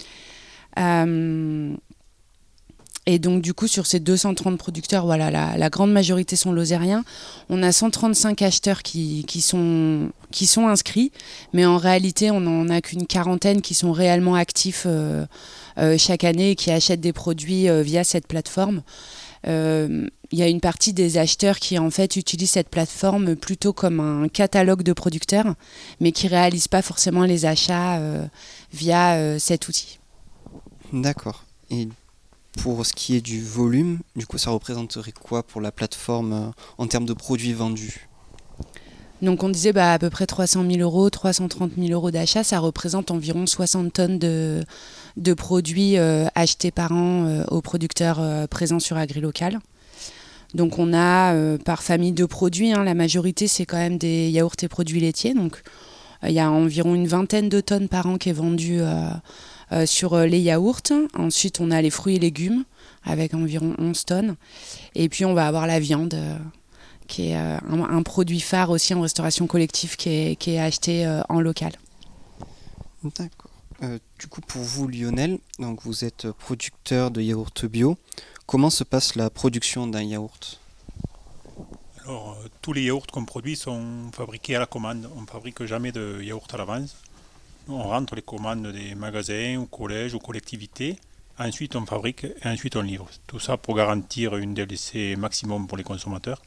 Speaker 6: Euh, Et donc, du coup, sur ces deux cent trente producteurs, voilà, la, la grande majorité sont lozériens. On a cent trente-cinq acheteurs qui, qui, sont, qui sont inscrits, mais en réalité, on n'en a qu'une quarantaine qui sont réellement actifs euh, euh, chaque année et qui achètent des produits euh, via cette plateforme. Il euh, y a une partie des acheteurs qui, en fait, utilisent cette plateforme plutôt comme un catalogue de producteurs, mais qui ne réalisent pas forcément les achats euh, via euh, cet outil.
Speaker 4: D'accord. Et pour ce qui est du volume, du coup, ça représenterait quoi pour la plateforme euh, en termes de produits vendus ?
Speaker 6: Donc on disait bah, à peu près trois cent mille euros, trois cent trente mille euros d'achat, ça représente environ soixante tonnes de, de produits euh, achetés par an euh, aux producteurs euh, présents sur AgriLocal. Donc on a euh, par famille de produits, hein, la majorité c'est quand même des yaourts et produits laitiers, donc il euh, y a environ une vingtaine de tonnes par an qui est vendue euh, Euh, sur euh, les yaourts. Ensuite, on a les fruits et légumes avec environ onze tonnes. Et puis, on va avoir la viande, euh, qui est euh, un, un produit phare aussi en restauration collective qui est, qui est acheté euh, en local.
Speaker 4: D'accord. Euh, du coup, pour vous, Lionel, donc vous êtes producteur de yaourt bio. Comment se passe la production d'un yaourt ?
Speaker 7: Alors, euh, tous les yaourts qu'on produit sont fabriqués à la commande. On ne fabrique jamais de yaourt à l'avance. On rentre les commandes des magasins, ou collèges, ou collectivités. Ensuite, on fabrique et ensuite on livre. Tout ça pour garantir une D L C maximum pour les consommateurs.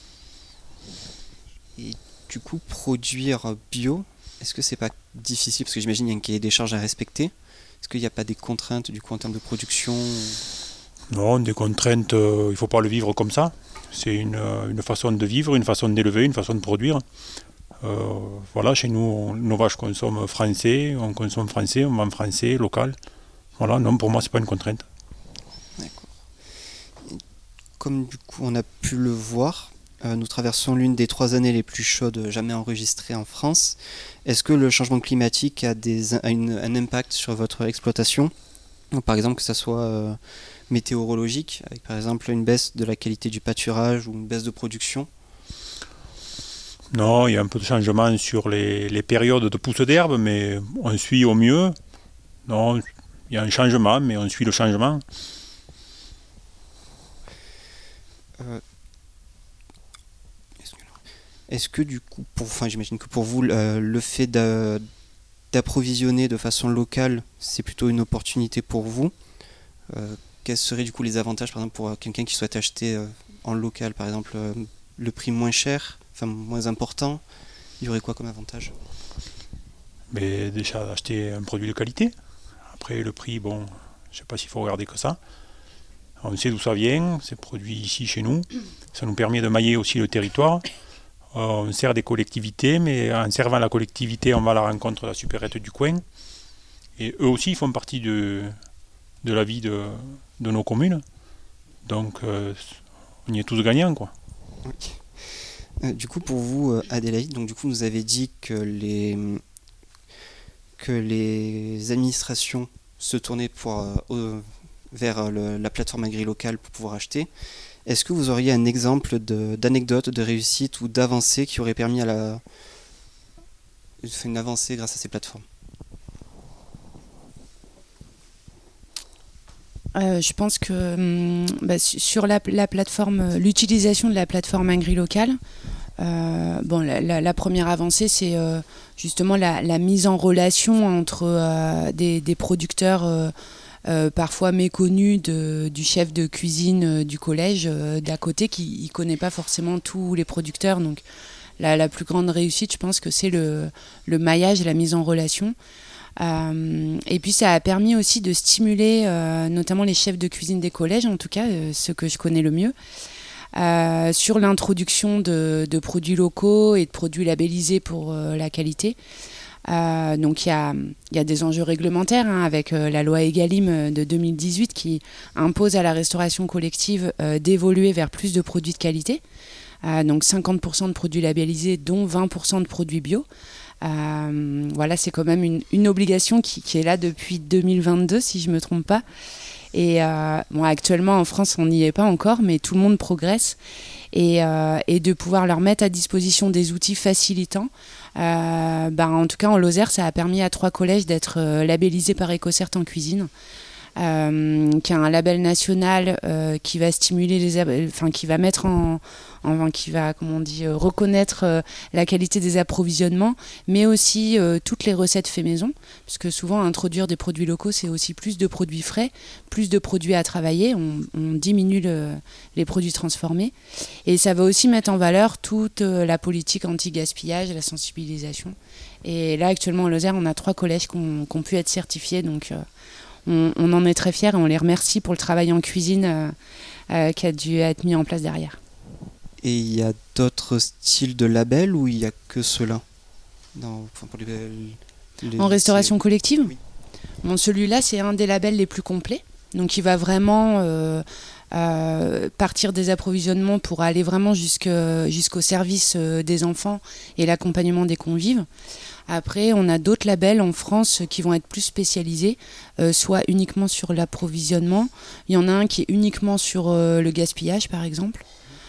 Speaker 4: Et du coup, produire bio, est-ce que c'est pas difficile ? Parce que j'imagine qu'il y a un cahier des charges à respecter. Est-ce qu'il n'y a pas des contraintes du coup en termes de production ?
Speaker 7: Non, des contraintes, euh, il ne faut pas le vivre comme ça. C'est une, une façon de vivre, une façon d'élever, une façon de produire. Euh, voilà, chez nous, on, nos vaches consomment français, on consomme français, on vend français, local. Voilà, non, pour moi, c'est pas une contrainte.
Speaker 4: D'accord. Et comme du coup, on a pu le voir, euh, nous traversons l'une des trois années les plus chaudes jamais enregistrées en France. Est-ce que le changement climatique a, des, a une, un impact sur votre exploitation ? Par exemple, que ça soit euh, météorologique, avec par exemple une baisse de la qualité du pâturage ou une baisse de production ?
Speaker 7: Non, il y a un peu de changement sur les, les périodes de pousse d'herbe, mais on suit au mieux. Non, il y a un changement, mais on suit le changement.
Speaker 4: Euh, est-ce, que, est-ce que du coup, pour, enfin, j'imagine que pour vous, euh, le fait d'a, d'approvisionner de façon locale, c'est plutôt une opportunité pour vous. Euh, quels seraient du coup les avantages, par exemple, pour quelqu'un qui souhaite acheter euh, en local, par exemple, euh, le prix moins cher ? Enfin, moins important, il y aurait quoi comme avantage ?
Speaker 7: Mais déjà d'acheter un produit de qualité. Après le prix, bon, je ne sais pas s'il faut regarder que ça. On sait d'où ça vient, c'est produit ici chez nous. Ça nous permet de mailler aussi le territoire. On sert des collectivités, mais en servant la collectivité, on va à la rencontre de la supérette du coin. Et eux aussi, ils font partie de, de la vie de, de nos communes. Donc, euh, on y est tous gagnants, quoi.
Speaker 4: Okay. Euh, du coup, pour vous, Adélaïde, donc du coup, vous avez dit que les que les administrations se tournaient pour euh, au, vers le, la plateforme agri-locale pour pouvoir acheter. Est-ce que vous auriez un exemple de, d'anecdote, de réussite ou d'avancée qui aurait permis à la une avancée grâce à ces plateformes?
Speaker 6: Euh, je pense que bah, sur la, la plateforme, l'utilisation de la plateforme agri-locale, euh, bon, la, la, la première avancée, c'est euh, justement la, la mise en relation entre euh, des, des producteurs euh, euh, parfois méconnus de, du chef de cuisine euh, du collège euh, d'à côté qui ne connaît pas forcément tous les producteurs. Donc la, la plus grande réussite, je pense que c'est le, le maillage, la mise en relation. Euh, et puis ça a permis aussi de stimuler euh, notamment les chefs de cuisine des collèges, en tout cas euh, ceux que je connais le mieux, euh, sur l'introduction de, de produits locaux et de produits labellisés pour euh, la qualité. Euh, donc il y a, y a des enjeux réglementaires hein, avec euh, la loi Egalim de deux mille dix-huit qui impose à la restauration collective euh, d'évoluer vers plus de produits de qualité. Euh, donc cinquante pour cent de produits labellisés dont vingt pour cent de produits bio. Euh, voilà, c'est quand même une, une obligation qui, qui est là depuis deux mille vingt-deux, si je ne me trompe pas. Et euh, bon, actuellement, en France, on n'y est pas encore, mais tout le monde progresse. Et, euh, et de pouvoir leur mettre à disposition des outils facilitants. Euh, bah, en tout cas, en Lozère, ça a permis à trois collèges d'être euh, labellisés par EcoCert en cuisine. Euh, qui a un label national euh, qui va stimuler les, enfin qui va mettre en, en qui va comment on dit euh, reconnaître euh, la qualité des approvisionnements, mais aussi euh, toutes les recettes fait maison, puisque souvent introduire des produits locaux c'est aussi plus de produits frais, plus de produits à travailler, on, on diminue le, les produits transformés, et ça va aussi mettre en valeur toute euh, la politique anti-gaspillage, la sensibilisation. Et là actuellement en Lozère, on a trois collèges qui ont, qui ont pu être certifiés, donc euh, On, on en est très fiers et on les remercie pour le travail en cuisine euh, euh, qui a dû être mis en place derrière.
Speaker 4: Et il y a d'autres styles de labels ou il n'y a que ceux-là dans, enfin pour les, les,
Speaker 6: En restauration collective
Speaker 4: oui.
Speaker 6: Bon, celui-là, c'est un des labels les plus complets. Donc il va vraiment euh, euh, partir des approvisionnements pour aller vraiment jusque, jusqu'au service euh, des enfants et l'accompagnement des convives. Après, on a d'autres labels en France qui vont être plus spécialisés, euh, soit uniquement sur l'approvisionnement. Il y en a un qui est uniquement sur euh, le gaspillage, par exemple.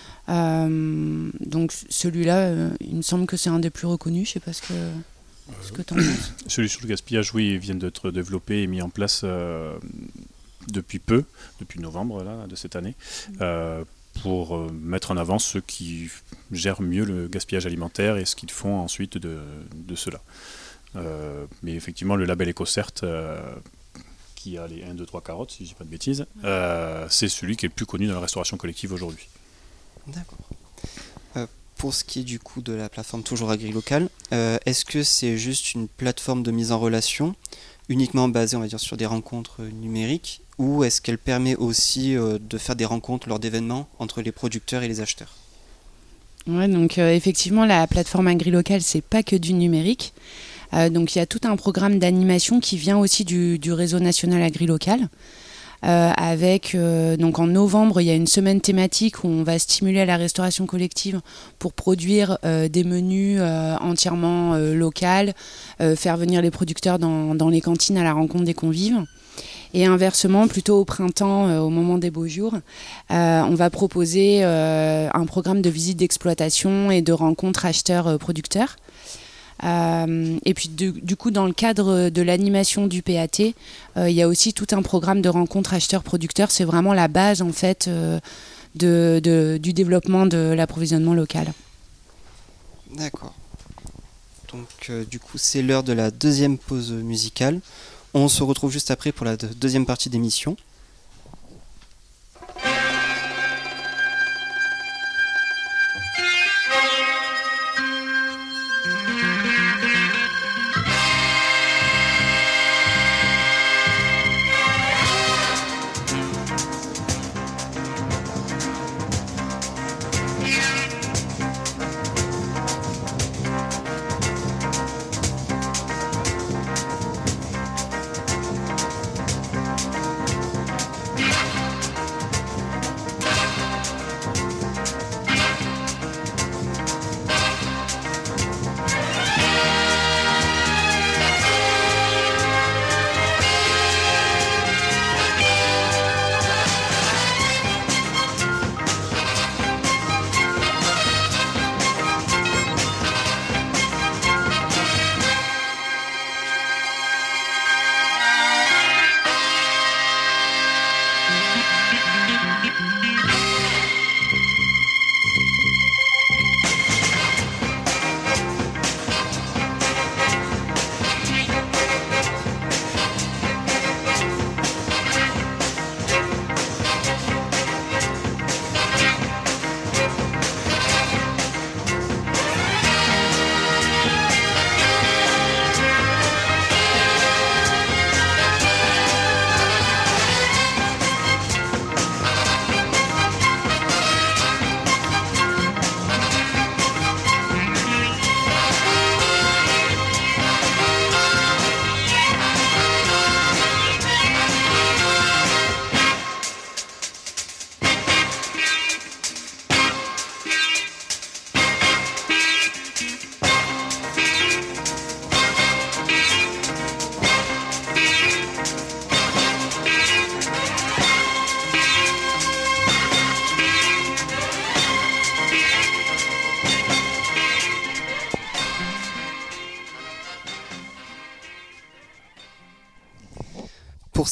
Speaker 6: Euh, donc celui-là, euh, il me semble que c'est un des plus reconnus. Je ne sais pas ce que, ce que tu en penses.
Speaker 5: Celui sur le gaspillage, oui, il vient d'être développé et mis en place euh, depuis peu, depuis novembre là, de cette année. Euh, pour euh, mettre en avant ceux qui gèrent mieux le gaspillage alimentaire et ce qu'ils font ensuite de, de cela. Euh, mais effectivement, le label EcoCert, euh, qui a les un, deux, trois carottes, si je ne dis pas de bêtises, euh, c'est celui qui est le plus connu dans la restauration collective aujourd'hui.
Speaker 4: D'accord. Euh, pour ce qui est du coup de la plateforme Toujours Agri-Local, euh, est-ce que c'est juste une plateforme de mise en relation uniquement basée, on va dire, sur des rencontres numériques, ou est-ce qu'elle permet aussi euh, de faire des rencontres lors d'événements entre les producteurs et les acheteurs?
Speaker 6: Ouais, donc euh, effectivement, la plateforme Agri-Local, c'est pas que du numérique. Euh, donc il y a tout un programme d'animation qui vient aussi du, du réseau national Agri-Local. Euh, avec euh, donc en novembre, il y a une semaine thématique où on va stimuler la restauration collective pour produire euh, des menus euh, entièrement euh, locaux, euh, faire venir les producteurs dans, dans les cantines à la rencontre des convives. Et inversement, plutôt au printemps, euh, au moment des beaux jours, euh, on va proposer euh, un programme de visite d'exploitation et de rencontres acheteurs-producteurs. Euh, et puis du, du coup, dans le cadre de l'animation du P A T, euh, il y a aussi tout un programme de rencontres acheteurs-producteurs. C'est vraiment la base en fait euh, de, de, du développement de l'approvisionnement local.
Speaker 4: D'accord. Donc euh, du coup, c'est l'heure de la deuxième pause musicale. On se retrouve juste après pour la deuxième partie d'émission.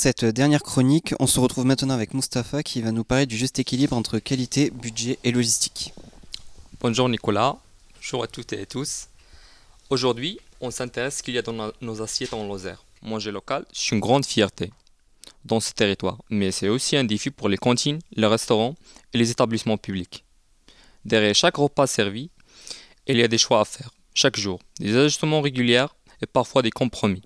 Speaker 4: cette dernière chronique, on se retrouve maintenant avec Mustapha qui va nous parler du juste équilibre entre qualité, budget et logistique.
Speaker 10: Bonjour Nicolas, bonjour à toutes et à tous. Aujourd'hui, on s'intéresse à ce qu'il y a dans nos assiettes en Lozère. Manger local, c'est une grande fierté dans ce territoire, mais c'est aussi un défi pour les cantines, les restaurants et les établissements publics. Derrière chaque repas servi, il y a des choix à faire, chaque jour, des ajustements réguliers et parfois des compromis.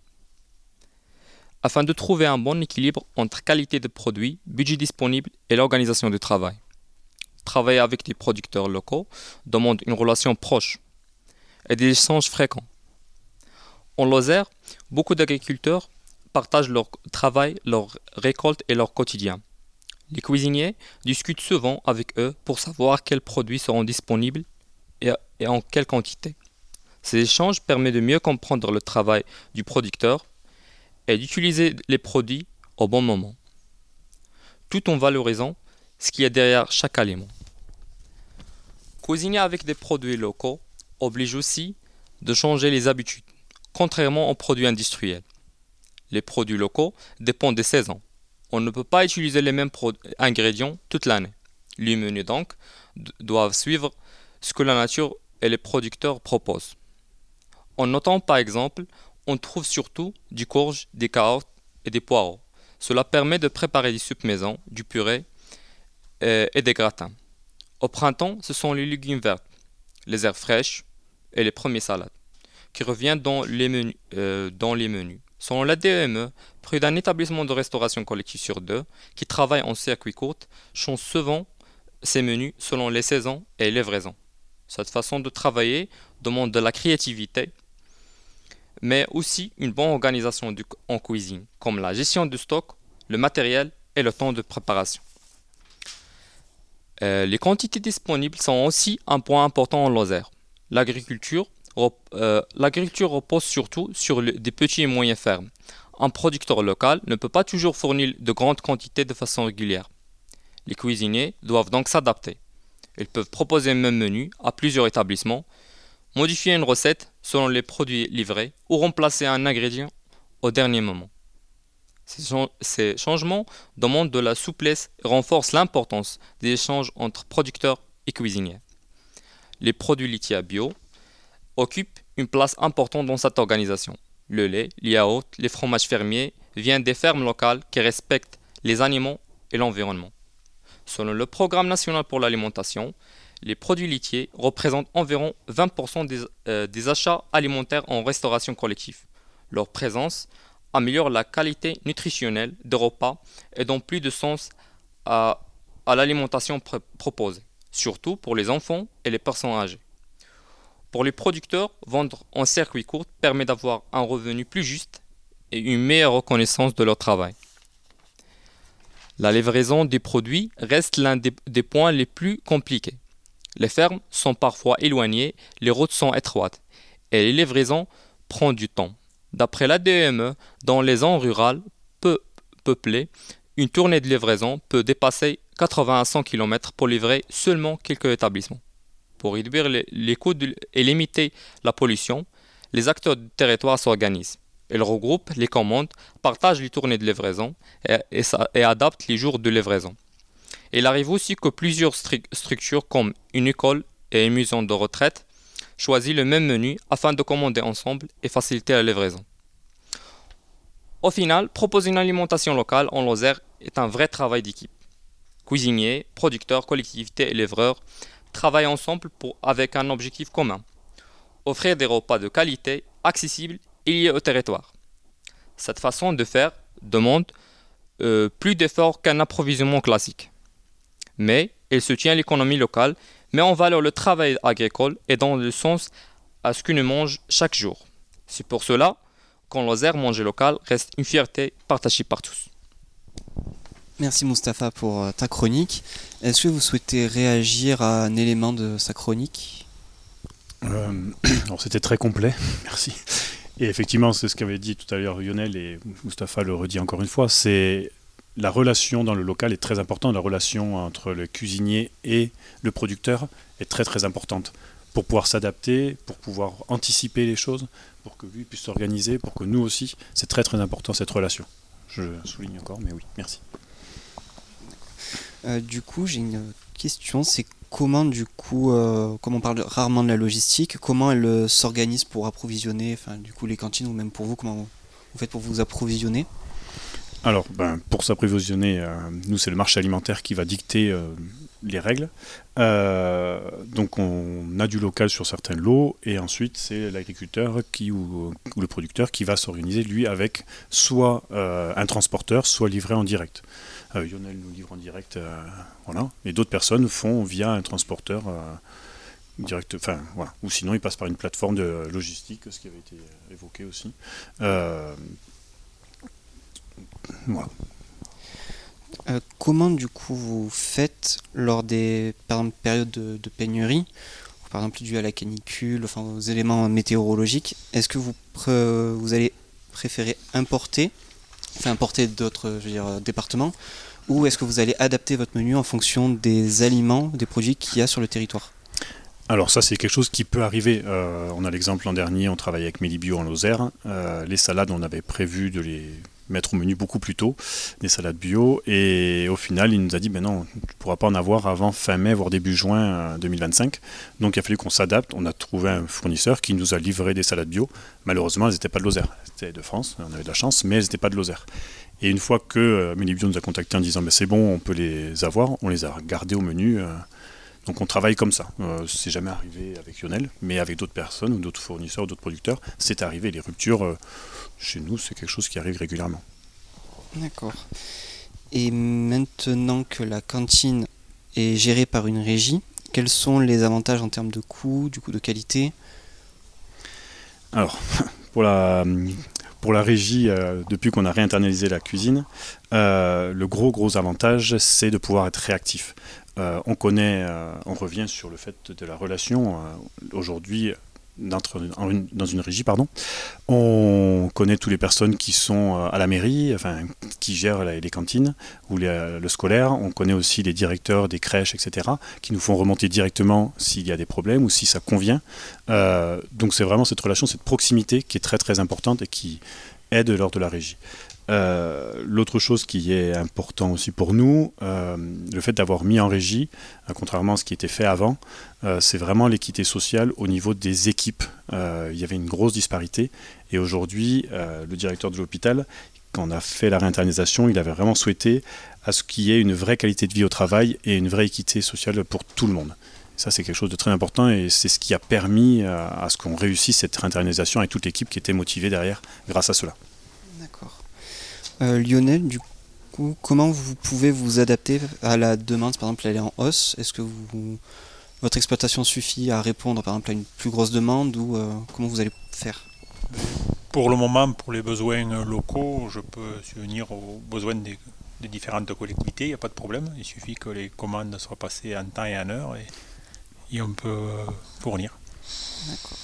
Speaker 10: Afin de trouver un bon équilibre entre qualité de produits, budget disponible et l'organisation du travail. Travailler avec des producteurs locaux demande une relation proche et des échanges fréquents. En Lozère, beaucoup d'agriculteurs partagent leur travail, leur récolte et leur quotidien. Les cuisiniers discutent souvent avec eux pour savoir quels produits seront disponibles et, et en quelle quantité. Ces échanges permettent de mieux comprendre le travail du producteur et d'utiliser les produits au bon moment, tout en valorisant ce qu'il y a derrière chaque aliment. Cuisiner avec des produits locaux oblige aussi de changer les habitudes, contrairement aux produits industriels. Les produits locaux dépendent des saisons. On ne peut pas utiliser les mêmes ingrédients toute l'année. Les menus donc doivent suivre ce que la nature et les producteurs proposent. En notant par exemple, on trouve surtout du courge, des carottes et des poireaux. Cela permet de préparer des soupes maison, du purée et, et des gratins. Au printemps, ce sont les légumes verts, les herbes fraîches et les premières salades qui reviennent dans les menus. Euh, dans les menus. Selon la D E M E, près d'un établissement de restauration collective sur deux qui travaille en circuit court change souvent ses menus selon les saisons et les livraisons. Cette façon de travailler demande de la créativité, mais aussi une bonne organisation du, en cuisine, comme la gestion du stock, le matériel et le temps de préparation. Euh, les quantités disponibles sont aussi un point important en Lozère. L'agriculture, rep, euh, l'agriculture repose surtout sur le, des petits et moyens fermes. Un producteur local ne peut pas toujours fournir de grandes quantités de façon régulière. Les cuisiniers doivent donc s'adapter. Ils peuvent proposer un même menu à plusieurs établissements, modifier une recette selon les produits livrés ou remplacer un ingrédient au dernier moment. Ces changements demandent de la souplesse et renforcent l'importance des échanges entre producteurs et cuisiniers. Les produits laitiers bio occupent une place importante dans cette organisation. Le lait, les yaourts, les fromages fermiers viennent des fermes locales qui respectent les animaux et l'environnement. Selon le Programme national pour l'alimentation, les produits laitiers représentent environ vingt pour cent des, euh, des achats alimentaires en restauration collective. Leur présence améliore la qualité nutritionnelle des repas et donne plus de sens à, à l'alimentation pr- proposée, surtout pour les enfants et les personnes âgées. Pour les producteurs, vendre en circuit court permet d'avoir un revenu plus juste et une meilleure reconnaissance de leur travail. La livraison des produits reste l'un des, des points les plus compliqués. Les fermes sont parfois éloignées, les routes sont étroites et les livraisons prennent du temps. D'après la D E M E, dans les zones rurales peu peuplées, une tournée de livraison peut dépasser quatre-vingts à cent kilomètres pour livrer seulement quelques établissements. Pour réduire les, les coûts de, et limiter la pollution, les acteurs du territoire s'organisent. Ils regroupent les commandes, partagent les tournées de livraison et, et, et adaptent les jours de livraison. Il arrive aussi que plusieurs stru- structures comme une école et une maison de retraite choisissent le même menu afin de commander ensemble et faciliter la livraison. Au final, proposer une alimentation locale en Lozère est un vrai travail d'équipe. Cuisiniers, producteurs, collectivités et livreurs travaillent ensemble pour, avec un objectif commun. Offrir des repas de qualité, accessibles et liés au territoire. Cette façon de faire demande euh, plus d'efforts qu'un approvisionnement classique. Mais elle soutient l'économie locale, met en valeur le travail agricole et donne le sens à ce que nous mange chaque jour. C'est pour cela qu'en Lozère, manger local reste une fierté partagée par tous.
Speaker 4: Merci Mustapha pour ta chronique. Est-ce que vous souhaitez réagir à un élément de sa chronique ?
Speaker 5: euh, Alors c'était très complet, merci. Et effectivement, c'est ce qu'avait dit tout à l'heure Lionel et Mustapha le redit encore une fois, c'est la relation dans le local est très importante, la relation entre le cuisinier et le producteur est très très importante pour pouvoir s'adapter, pour pouvoir anticiper les choses, pour que lui puisse s'organiser, pour que nous aussi, c'est très très important cette relation. je souligne encore, mais oui, merci.
Speaker 4: Euh, du coup, j'ai une question, c'est comment du coup, euh, comme on parle rarement de la logistique, comment elle euh, s'organise pour approvisionner, enfin du coup les cantines ou même pour vous, comment vous faites pour vous approvisionner?
Speaker 5: Alors, ben, pour s'approvisionner, euh, nous c'est le marché alimentaire qui va dicter euh, les règles. Euh, donc on a du local sur certains lots et ensuite c'est l'agriculteur qui, ou, ou le producteur qui va s'organiser lui avec soit euh, un transporteur, soit livré en direct. Euh, Lionel nous livre en direct, euh, voilà. Et d'autres personnes font via un transporteur euh, direct, enfin voilà. Ou sinon ils passent par une plateforme de logistique, ce qui avait été évoqué aussi. Euh, voilà.
Speaker 4: Euh, comment du coup vous faites lors des par exemple, périodes de, de pénurie, par exemple dû à la canicule, enfin aux éléments météorologiques, est-ce que vous, pre- vous allez préférer importer, enfin importer d'autres je veux dire, départements, ou est-ce que vous allez adapter votre menu en fonction des aliments, des produits qu'il y a sur le territoire?
Speaker 5: Alors ça c'est quelque chose qui peut arriver. Euh, on a l'exemple l'an dernier, on travaillait avec Mélibio en Lozère. Euh, les salades, on avait prévu de les mettre au menu beaucoup plus tôt, des salades bio, et au final il nous a dit ben non, tu ne pourras pas en avoir avant fin mai voire début juin deux mille vingt-cinq. Donc il a fallu qu'on s'adapte. On a trouvé un fournisseur qui nous a livré des salades bio. Malheureusement elles n'étaient pas de Lozère, c'était de France, on avait de la chance, mais elles n'étaient pas de Lozère. Et une fois que euh, Mélibio nous a contacté en disant ben c'est bon, on peut les avoir, on les a gardés au menu. euh, Donc on travaille comme ça. Euh, c'est jamais arrivé avec Lionel, mais avec d'autres personnes ou d'autres fournisseurs ou d'autres producteurs, c'est arrivé. Les ruptures, euh, chez nous, c'est quelque chose qui arrive régulièrement.
Speaker 4: D'accord. Et maintenant que la cantine est gérée par une régie, quels sont les avantages en termes de coût, du coup de qualité?
Speaker 5: Alors, pour la, pour la régie, euh, depuis qu'on a réinternalisé la cuisine, euh, le gros gros avantage, c'est de pouvoir être réactif. Euh, on connaît, euh, on revient sur le fait de la relation. Euh, aujourd'hui, dans une, dans une régie, pardon, on connaît toutes les personnes qui sont à la mairie, enfin, qui gèrent la, les cantines ou les, le scolaire. On connaît aussi les directeurs des crèches, et cetera, qui nous font remonter directement s'il y a des problèmes ou si ça convient. Euh, donc c'est vraiment cette relation, cette proximité qui est très très importante et qui aide lors de la régie. Euh, l'autre chose qui est important aussi pour nous, euh, le fait d'avoir mis en régie, euh, contrairement à ce qui était fait avant, euh, c'est vraiment l'équité sociale au niveau des équipes. Euh, il y avait une grosse disparité et aujourd'hui, euh, le directeur de l'hôpital, quand on a fait la réinternalisation, il avait vraiment souhaité à ce qu'il y ait une vraie qualité de vie au travail et une vraie équité sociale pour tout le monde. Ça, c'est quelque chose de très important et c'est ce qui a permis à, à ce qu'on réussisse cette réinternalisation avec toute l'équipe qui était motivée derrière grâce à cela.
Speaker 4: D'accord. Euh, Lionel, du coup, comment vous pouvez vous adapter à la demande, par exemple, elle est en hausse? Est-ce que vous, votre exploitation suffit à répondre, par exemple, à une plus grosse demande ou euh, comment vous allez faire?
Speaker 7: Pour le moment, pour les besoins locaux, je peux subvenir aux besoins des, des différentes collectivités, il n'y a pas de problème. Il suffit que les commandes soient passées en temps et en heure et, et on peut fournir.
Speaker 4: D'accord.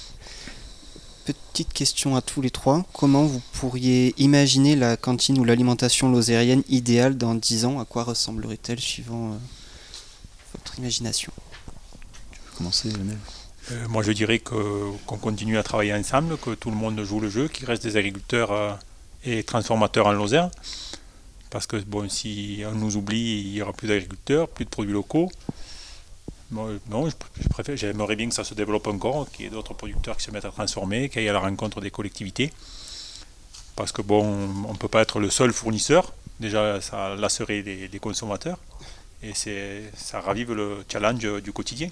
Speaker 4: Petite question à tous les trois. Comment vous pourriez imaginer la cantine ou l'alimentation lozérienne idéale dans dix ans? À quoi ressemblerait-elle suivant euh, votre imagination?
Speaker 5: Tu veux commencer, Lionel?
Speaker 7: euh, Moi, je dirais que, qu'on continue à travailler ensemble, que tout le monde joue le jeu, qu'il reste des agriculteurs euh, et transformateurs en Lozère. Parce que bon, si on nous oublie, il n'y aura plus d'agriculteurs, plus de produits locaux. Moi, non, je, je préfère, j'aimerais bien que ça se développe encore, qu'il y ait d'autres producteurs qui se mettent à transformer, qu'il y ait à la rencontre des collectivités. Parce que bon, on ne peut pas être le seul fournisseur. Déjà, ça lasserait les, les consommateurs. Et c'est, ça ravive le challenge du quotidien.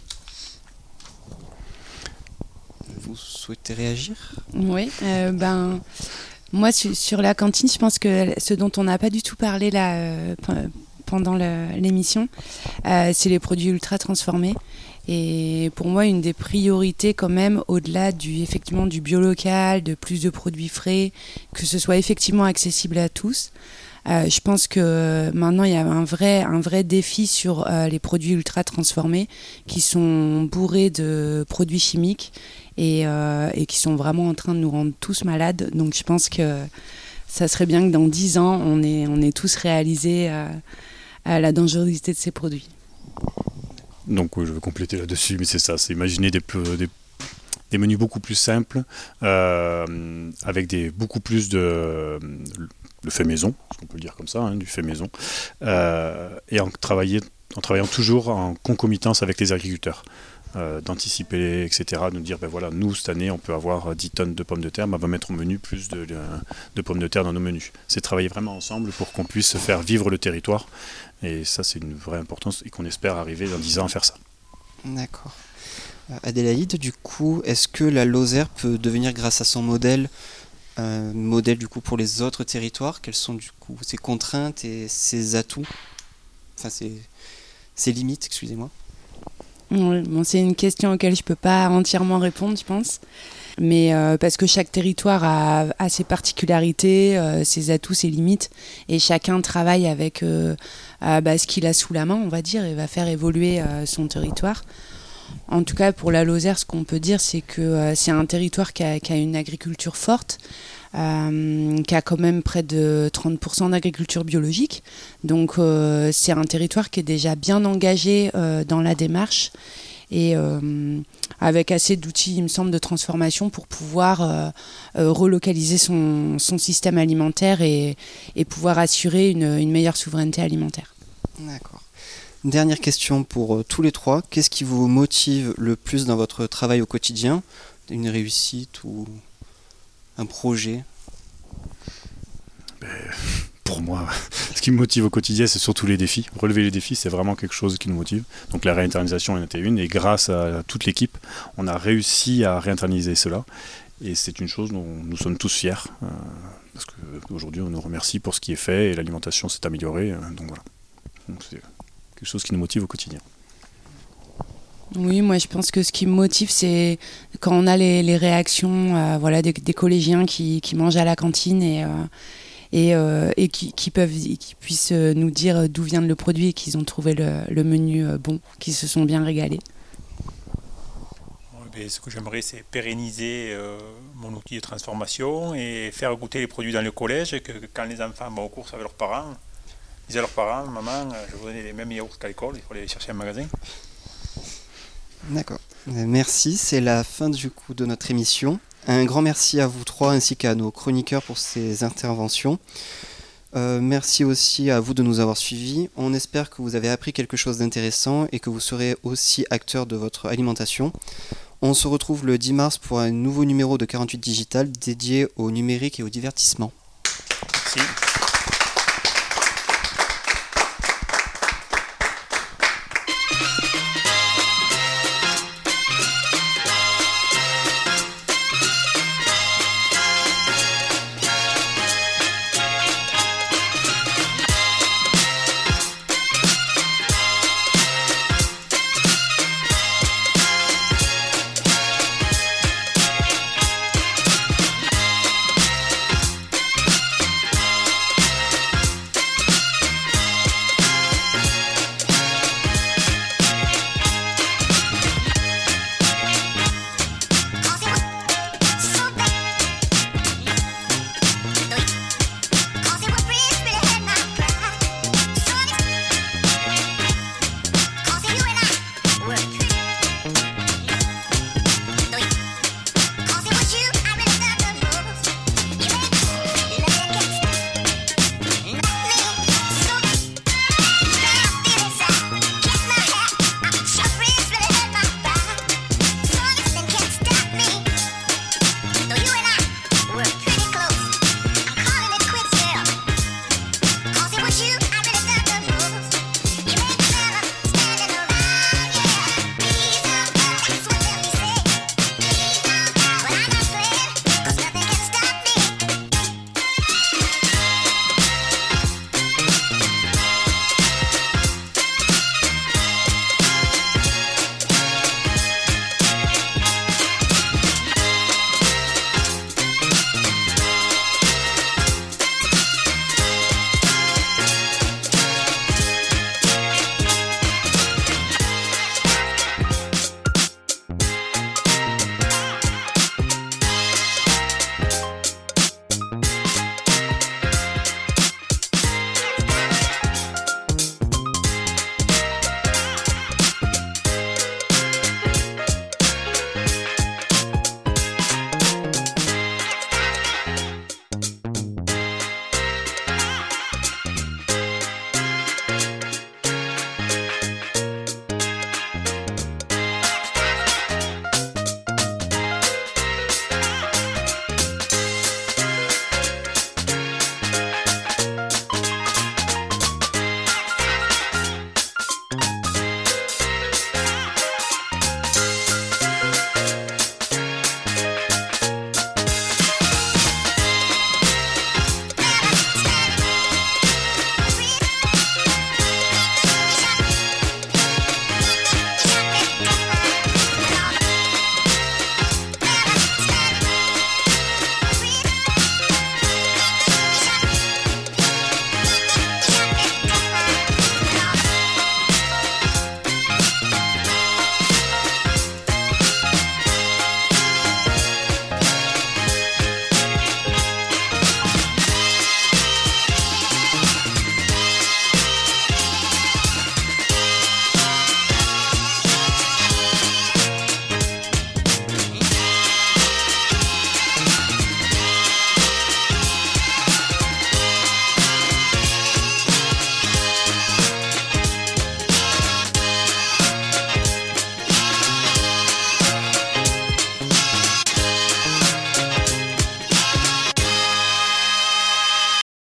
Speaker 4: Vous souhaitez réagir?
Speaker 6: Oui, euh, ben, moi sur, sur la cantine, je pense que ce dont on n'a pas du tout parlé là euh, pendant le, l'émission, euh, c'est les produits ultra transformés. Et pour moi, une des priorités quand même, au-delà du, effectivement, du bio local, de plus de produits frais, que ce soit effectivement accessible à tous. Euh, je pense que maintenant, il y a un vrai, un vrai défi sur euh, les produits ultra transformés qui sont bourrés de produits chimiques et, euh, et qui sont vraiment en train de nous rendre tous malades. Donc je pense que ça serait bien que dans dix ans, on ait, on ait tous réalisé euh, à la dangerosité de ces produits.
Speaker 5: Donc oui, je vais compléter là-dessus, mais c'est ça, c'est imaginer des, des, des menus beaucoup plus simples, euh, avec des, beaucoup plus de, de fait maison, on peut le dire comme ça, hein, du fait maison, euh, et en, travailler, en travaillant toujours en concomitance avec les agriculteurs. Euh, d'anticiper, et cetera, de nous dire, ben voilà, nous, cette année, on peut avoir dix tonnes de pommes de terre, ben on va mettre au menu plus de, de, de pommes de terre dans nos menus. C'est travailler vraiment ensemble pour qu'on puisse faire vivre le territoire. Et ça, c'est une vraie importance et qu'on espère arriver dans dix ans à faire ça.
Speaker 4: D'accord. Euh, Adélaïde, du coup, est-ce que la Lozère peut devenir, grâce à son modèle, un modèle du coup pour les autres territoires? Quelles sont du coup ses contraintes et ses atouts? Enfin, ses, ses limites, excusez-moi.
Speaker 6: Bon, c'est une question auquel je ne peux pas entièrement répondre, je pense. Mais euh, parce que chaque territoire a, a ses particularités, euh, ses atouts, ses limites. Et chacun travaille avec euh, euh, bah, ce qu'il a sous la main, on va dire, et va faire évoluer euh, son territoire. En tout cas, pour la Lozère, ce qu'on peut dire, c'est que euh, c'est un territoire qui a, qui a une agriculture forte, euh, qui a quand même près de trente pour cent d'agriculture biologique. Donc euh, c'est un territoire qui est déjà bien engagé euh, dans la démarche et euh, avec assez d'outils, il me semble, de transformation pour pouvoir euh, euh, relocaliser son, son système alimentaire et, et pouvoir assurer une, une meilleure souveraineté alimentaire.
Speaker 4: D'accord. Dernière question pour euh, tous les trois. Qu'est-ce qui vous motive le plus dans votre travail au quotidien? Une réussite ou un projet?
Speaker 5: ben, Pour moi, ce qui me motive au quotidien, c'est surtout les défis. Relever les défis, c'est vraiment quelque chose qui nous motive. Donc la réinternalisation en était une, et grâce à toute l'équipe, on a réussi à réinternaliser cela. Et c'est une chose dont nous sommes tous fiers, euh, parce qu'aujourd'hui, on nous remercie pour ce qui est fait, et l'alimentation s'est améliorée. Euh, donc voilà. Donc, c'est quelque chose qui nous motive au quotidien.
Speaker 6: Oui, moi je pense que ce qui me motive, c'est quand on a les, les réactions euh, voilà, des, des collégiens qui, qui mangent à la cantine et, euh, et, euh, et qui, qui, peuvent, qui puissent nous dire d'où vient le produit et qu'ils ont trouvé le, le menu bon, qu'ils se sont bien régalés.
Speaker 7: Ouais, ce que j'aimerais, c'est pérenniser euh, mon outil de transformation et faire goûter les produits dans le collège, et que, que quand les enfants vont aux courses avec leurs parents, ils disent à leurs parents, maman, je vous donne les mêmes yaourts qu'à l'école, il faut aller les chercher en magasin.
Speaker 4: D'accord. Merci, c'est la fin du coup de notre émission. Un grand merci à vous trois ainsi qu'à nos chroniqueurs pour ces interventions. Euh, merci aussi à vous de nous avoir suivis. On espère que vous avez appris quelque chose d'intéressant et que vous serez aussi acteurs de votre alimentation. On se retrouve le dix mars pour un nouveau numéro de quarante-huit Digital dédié au numérique et au divertissement.
Speaker 7: Merci.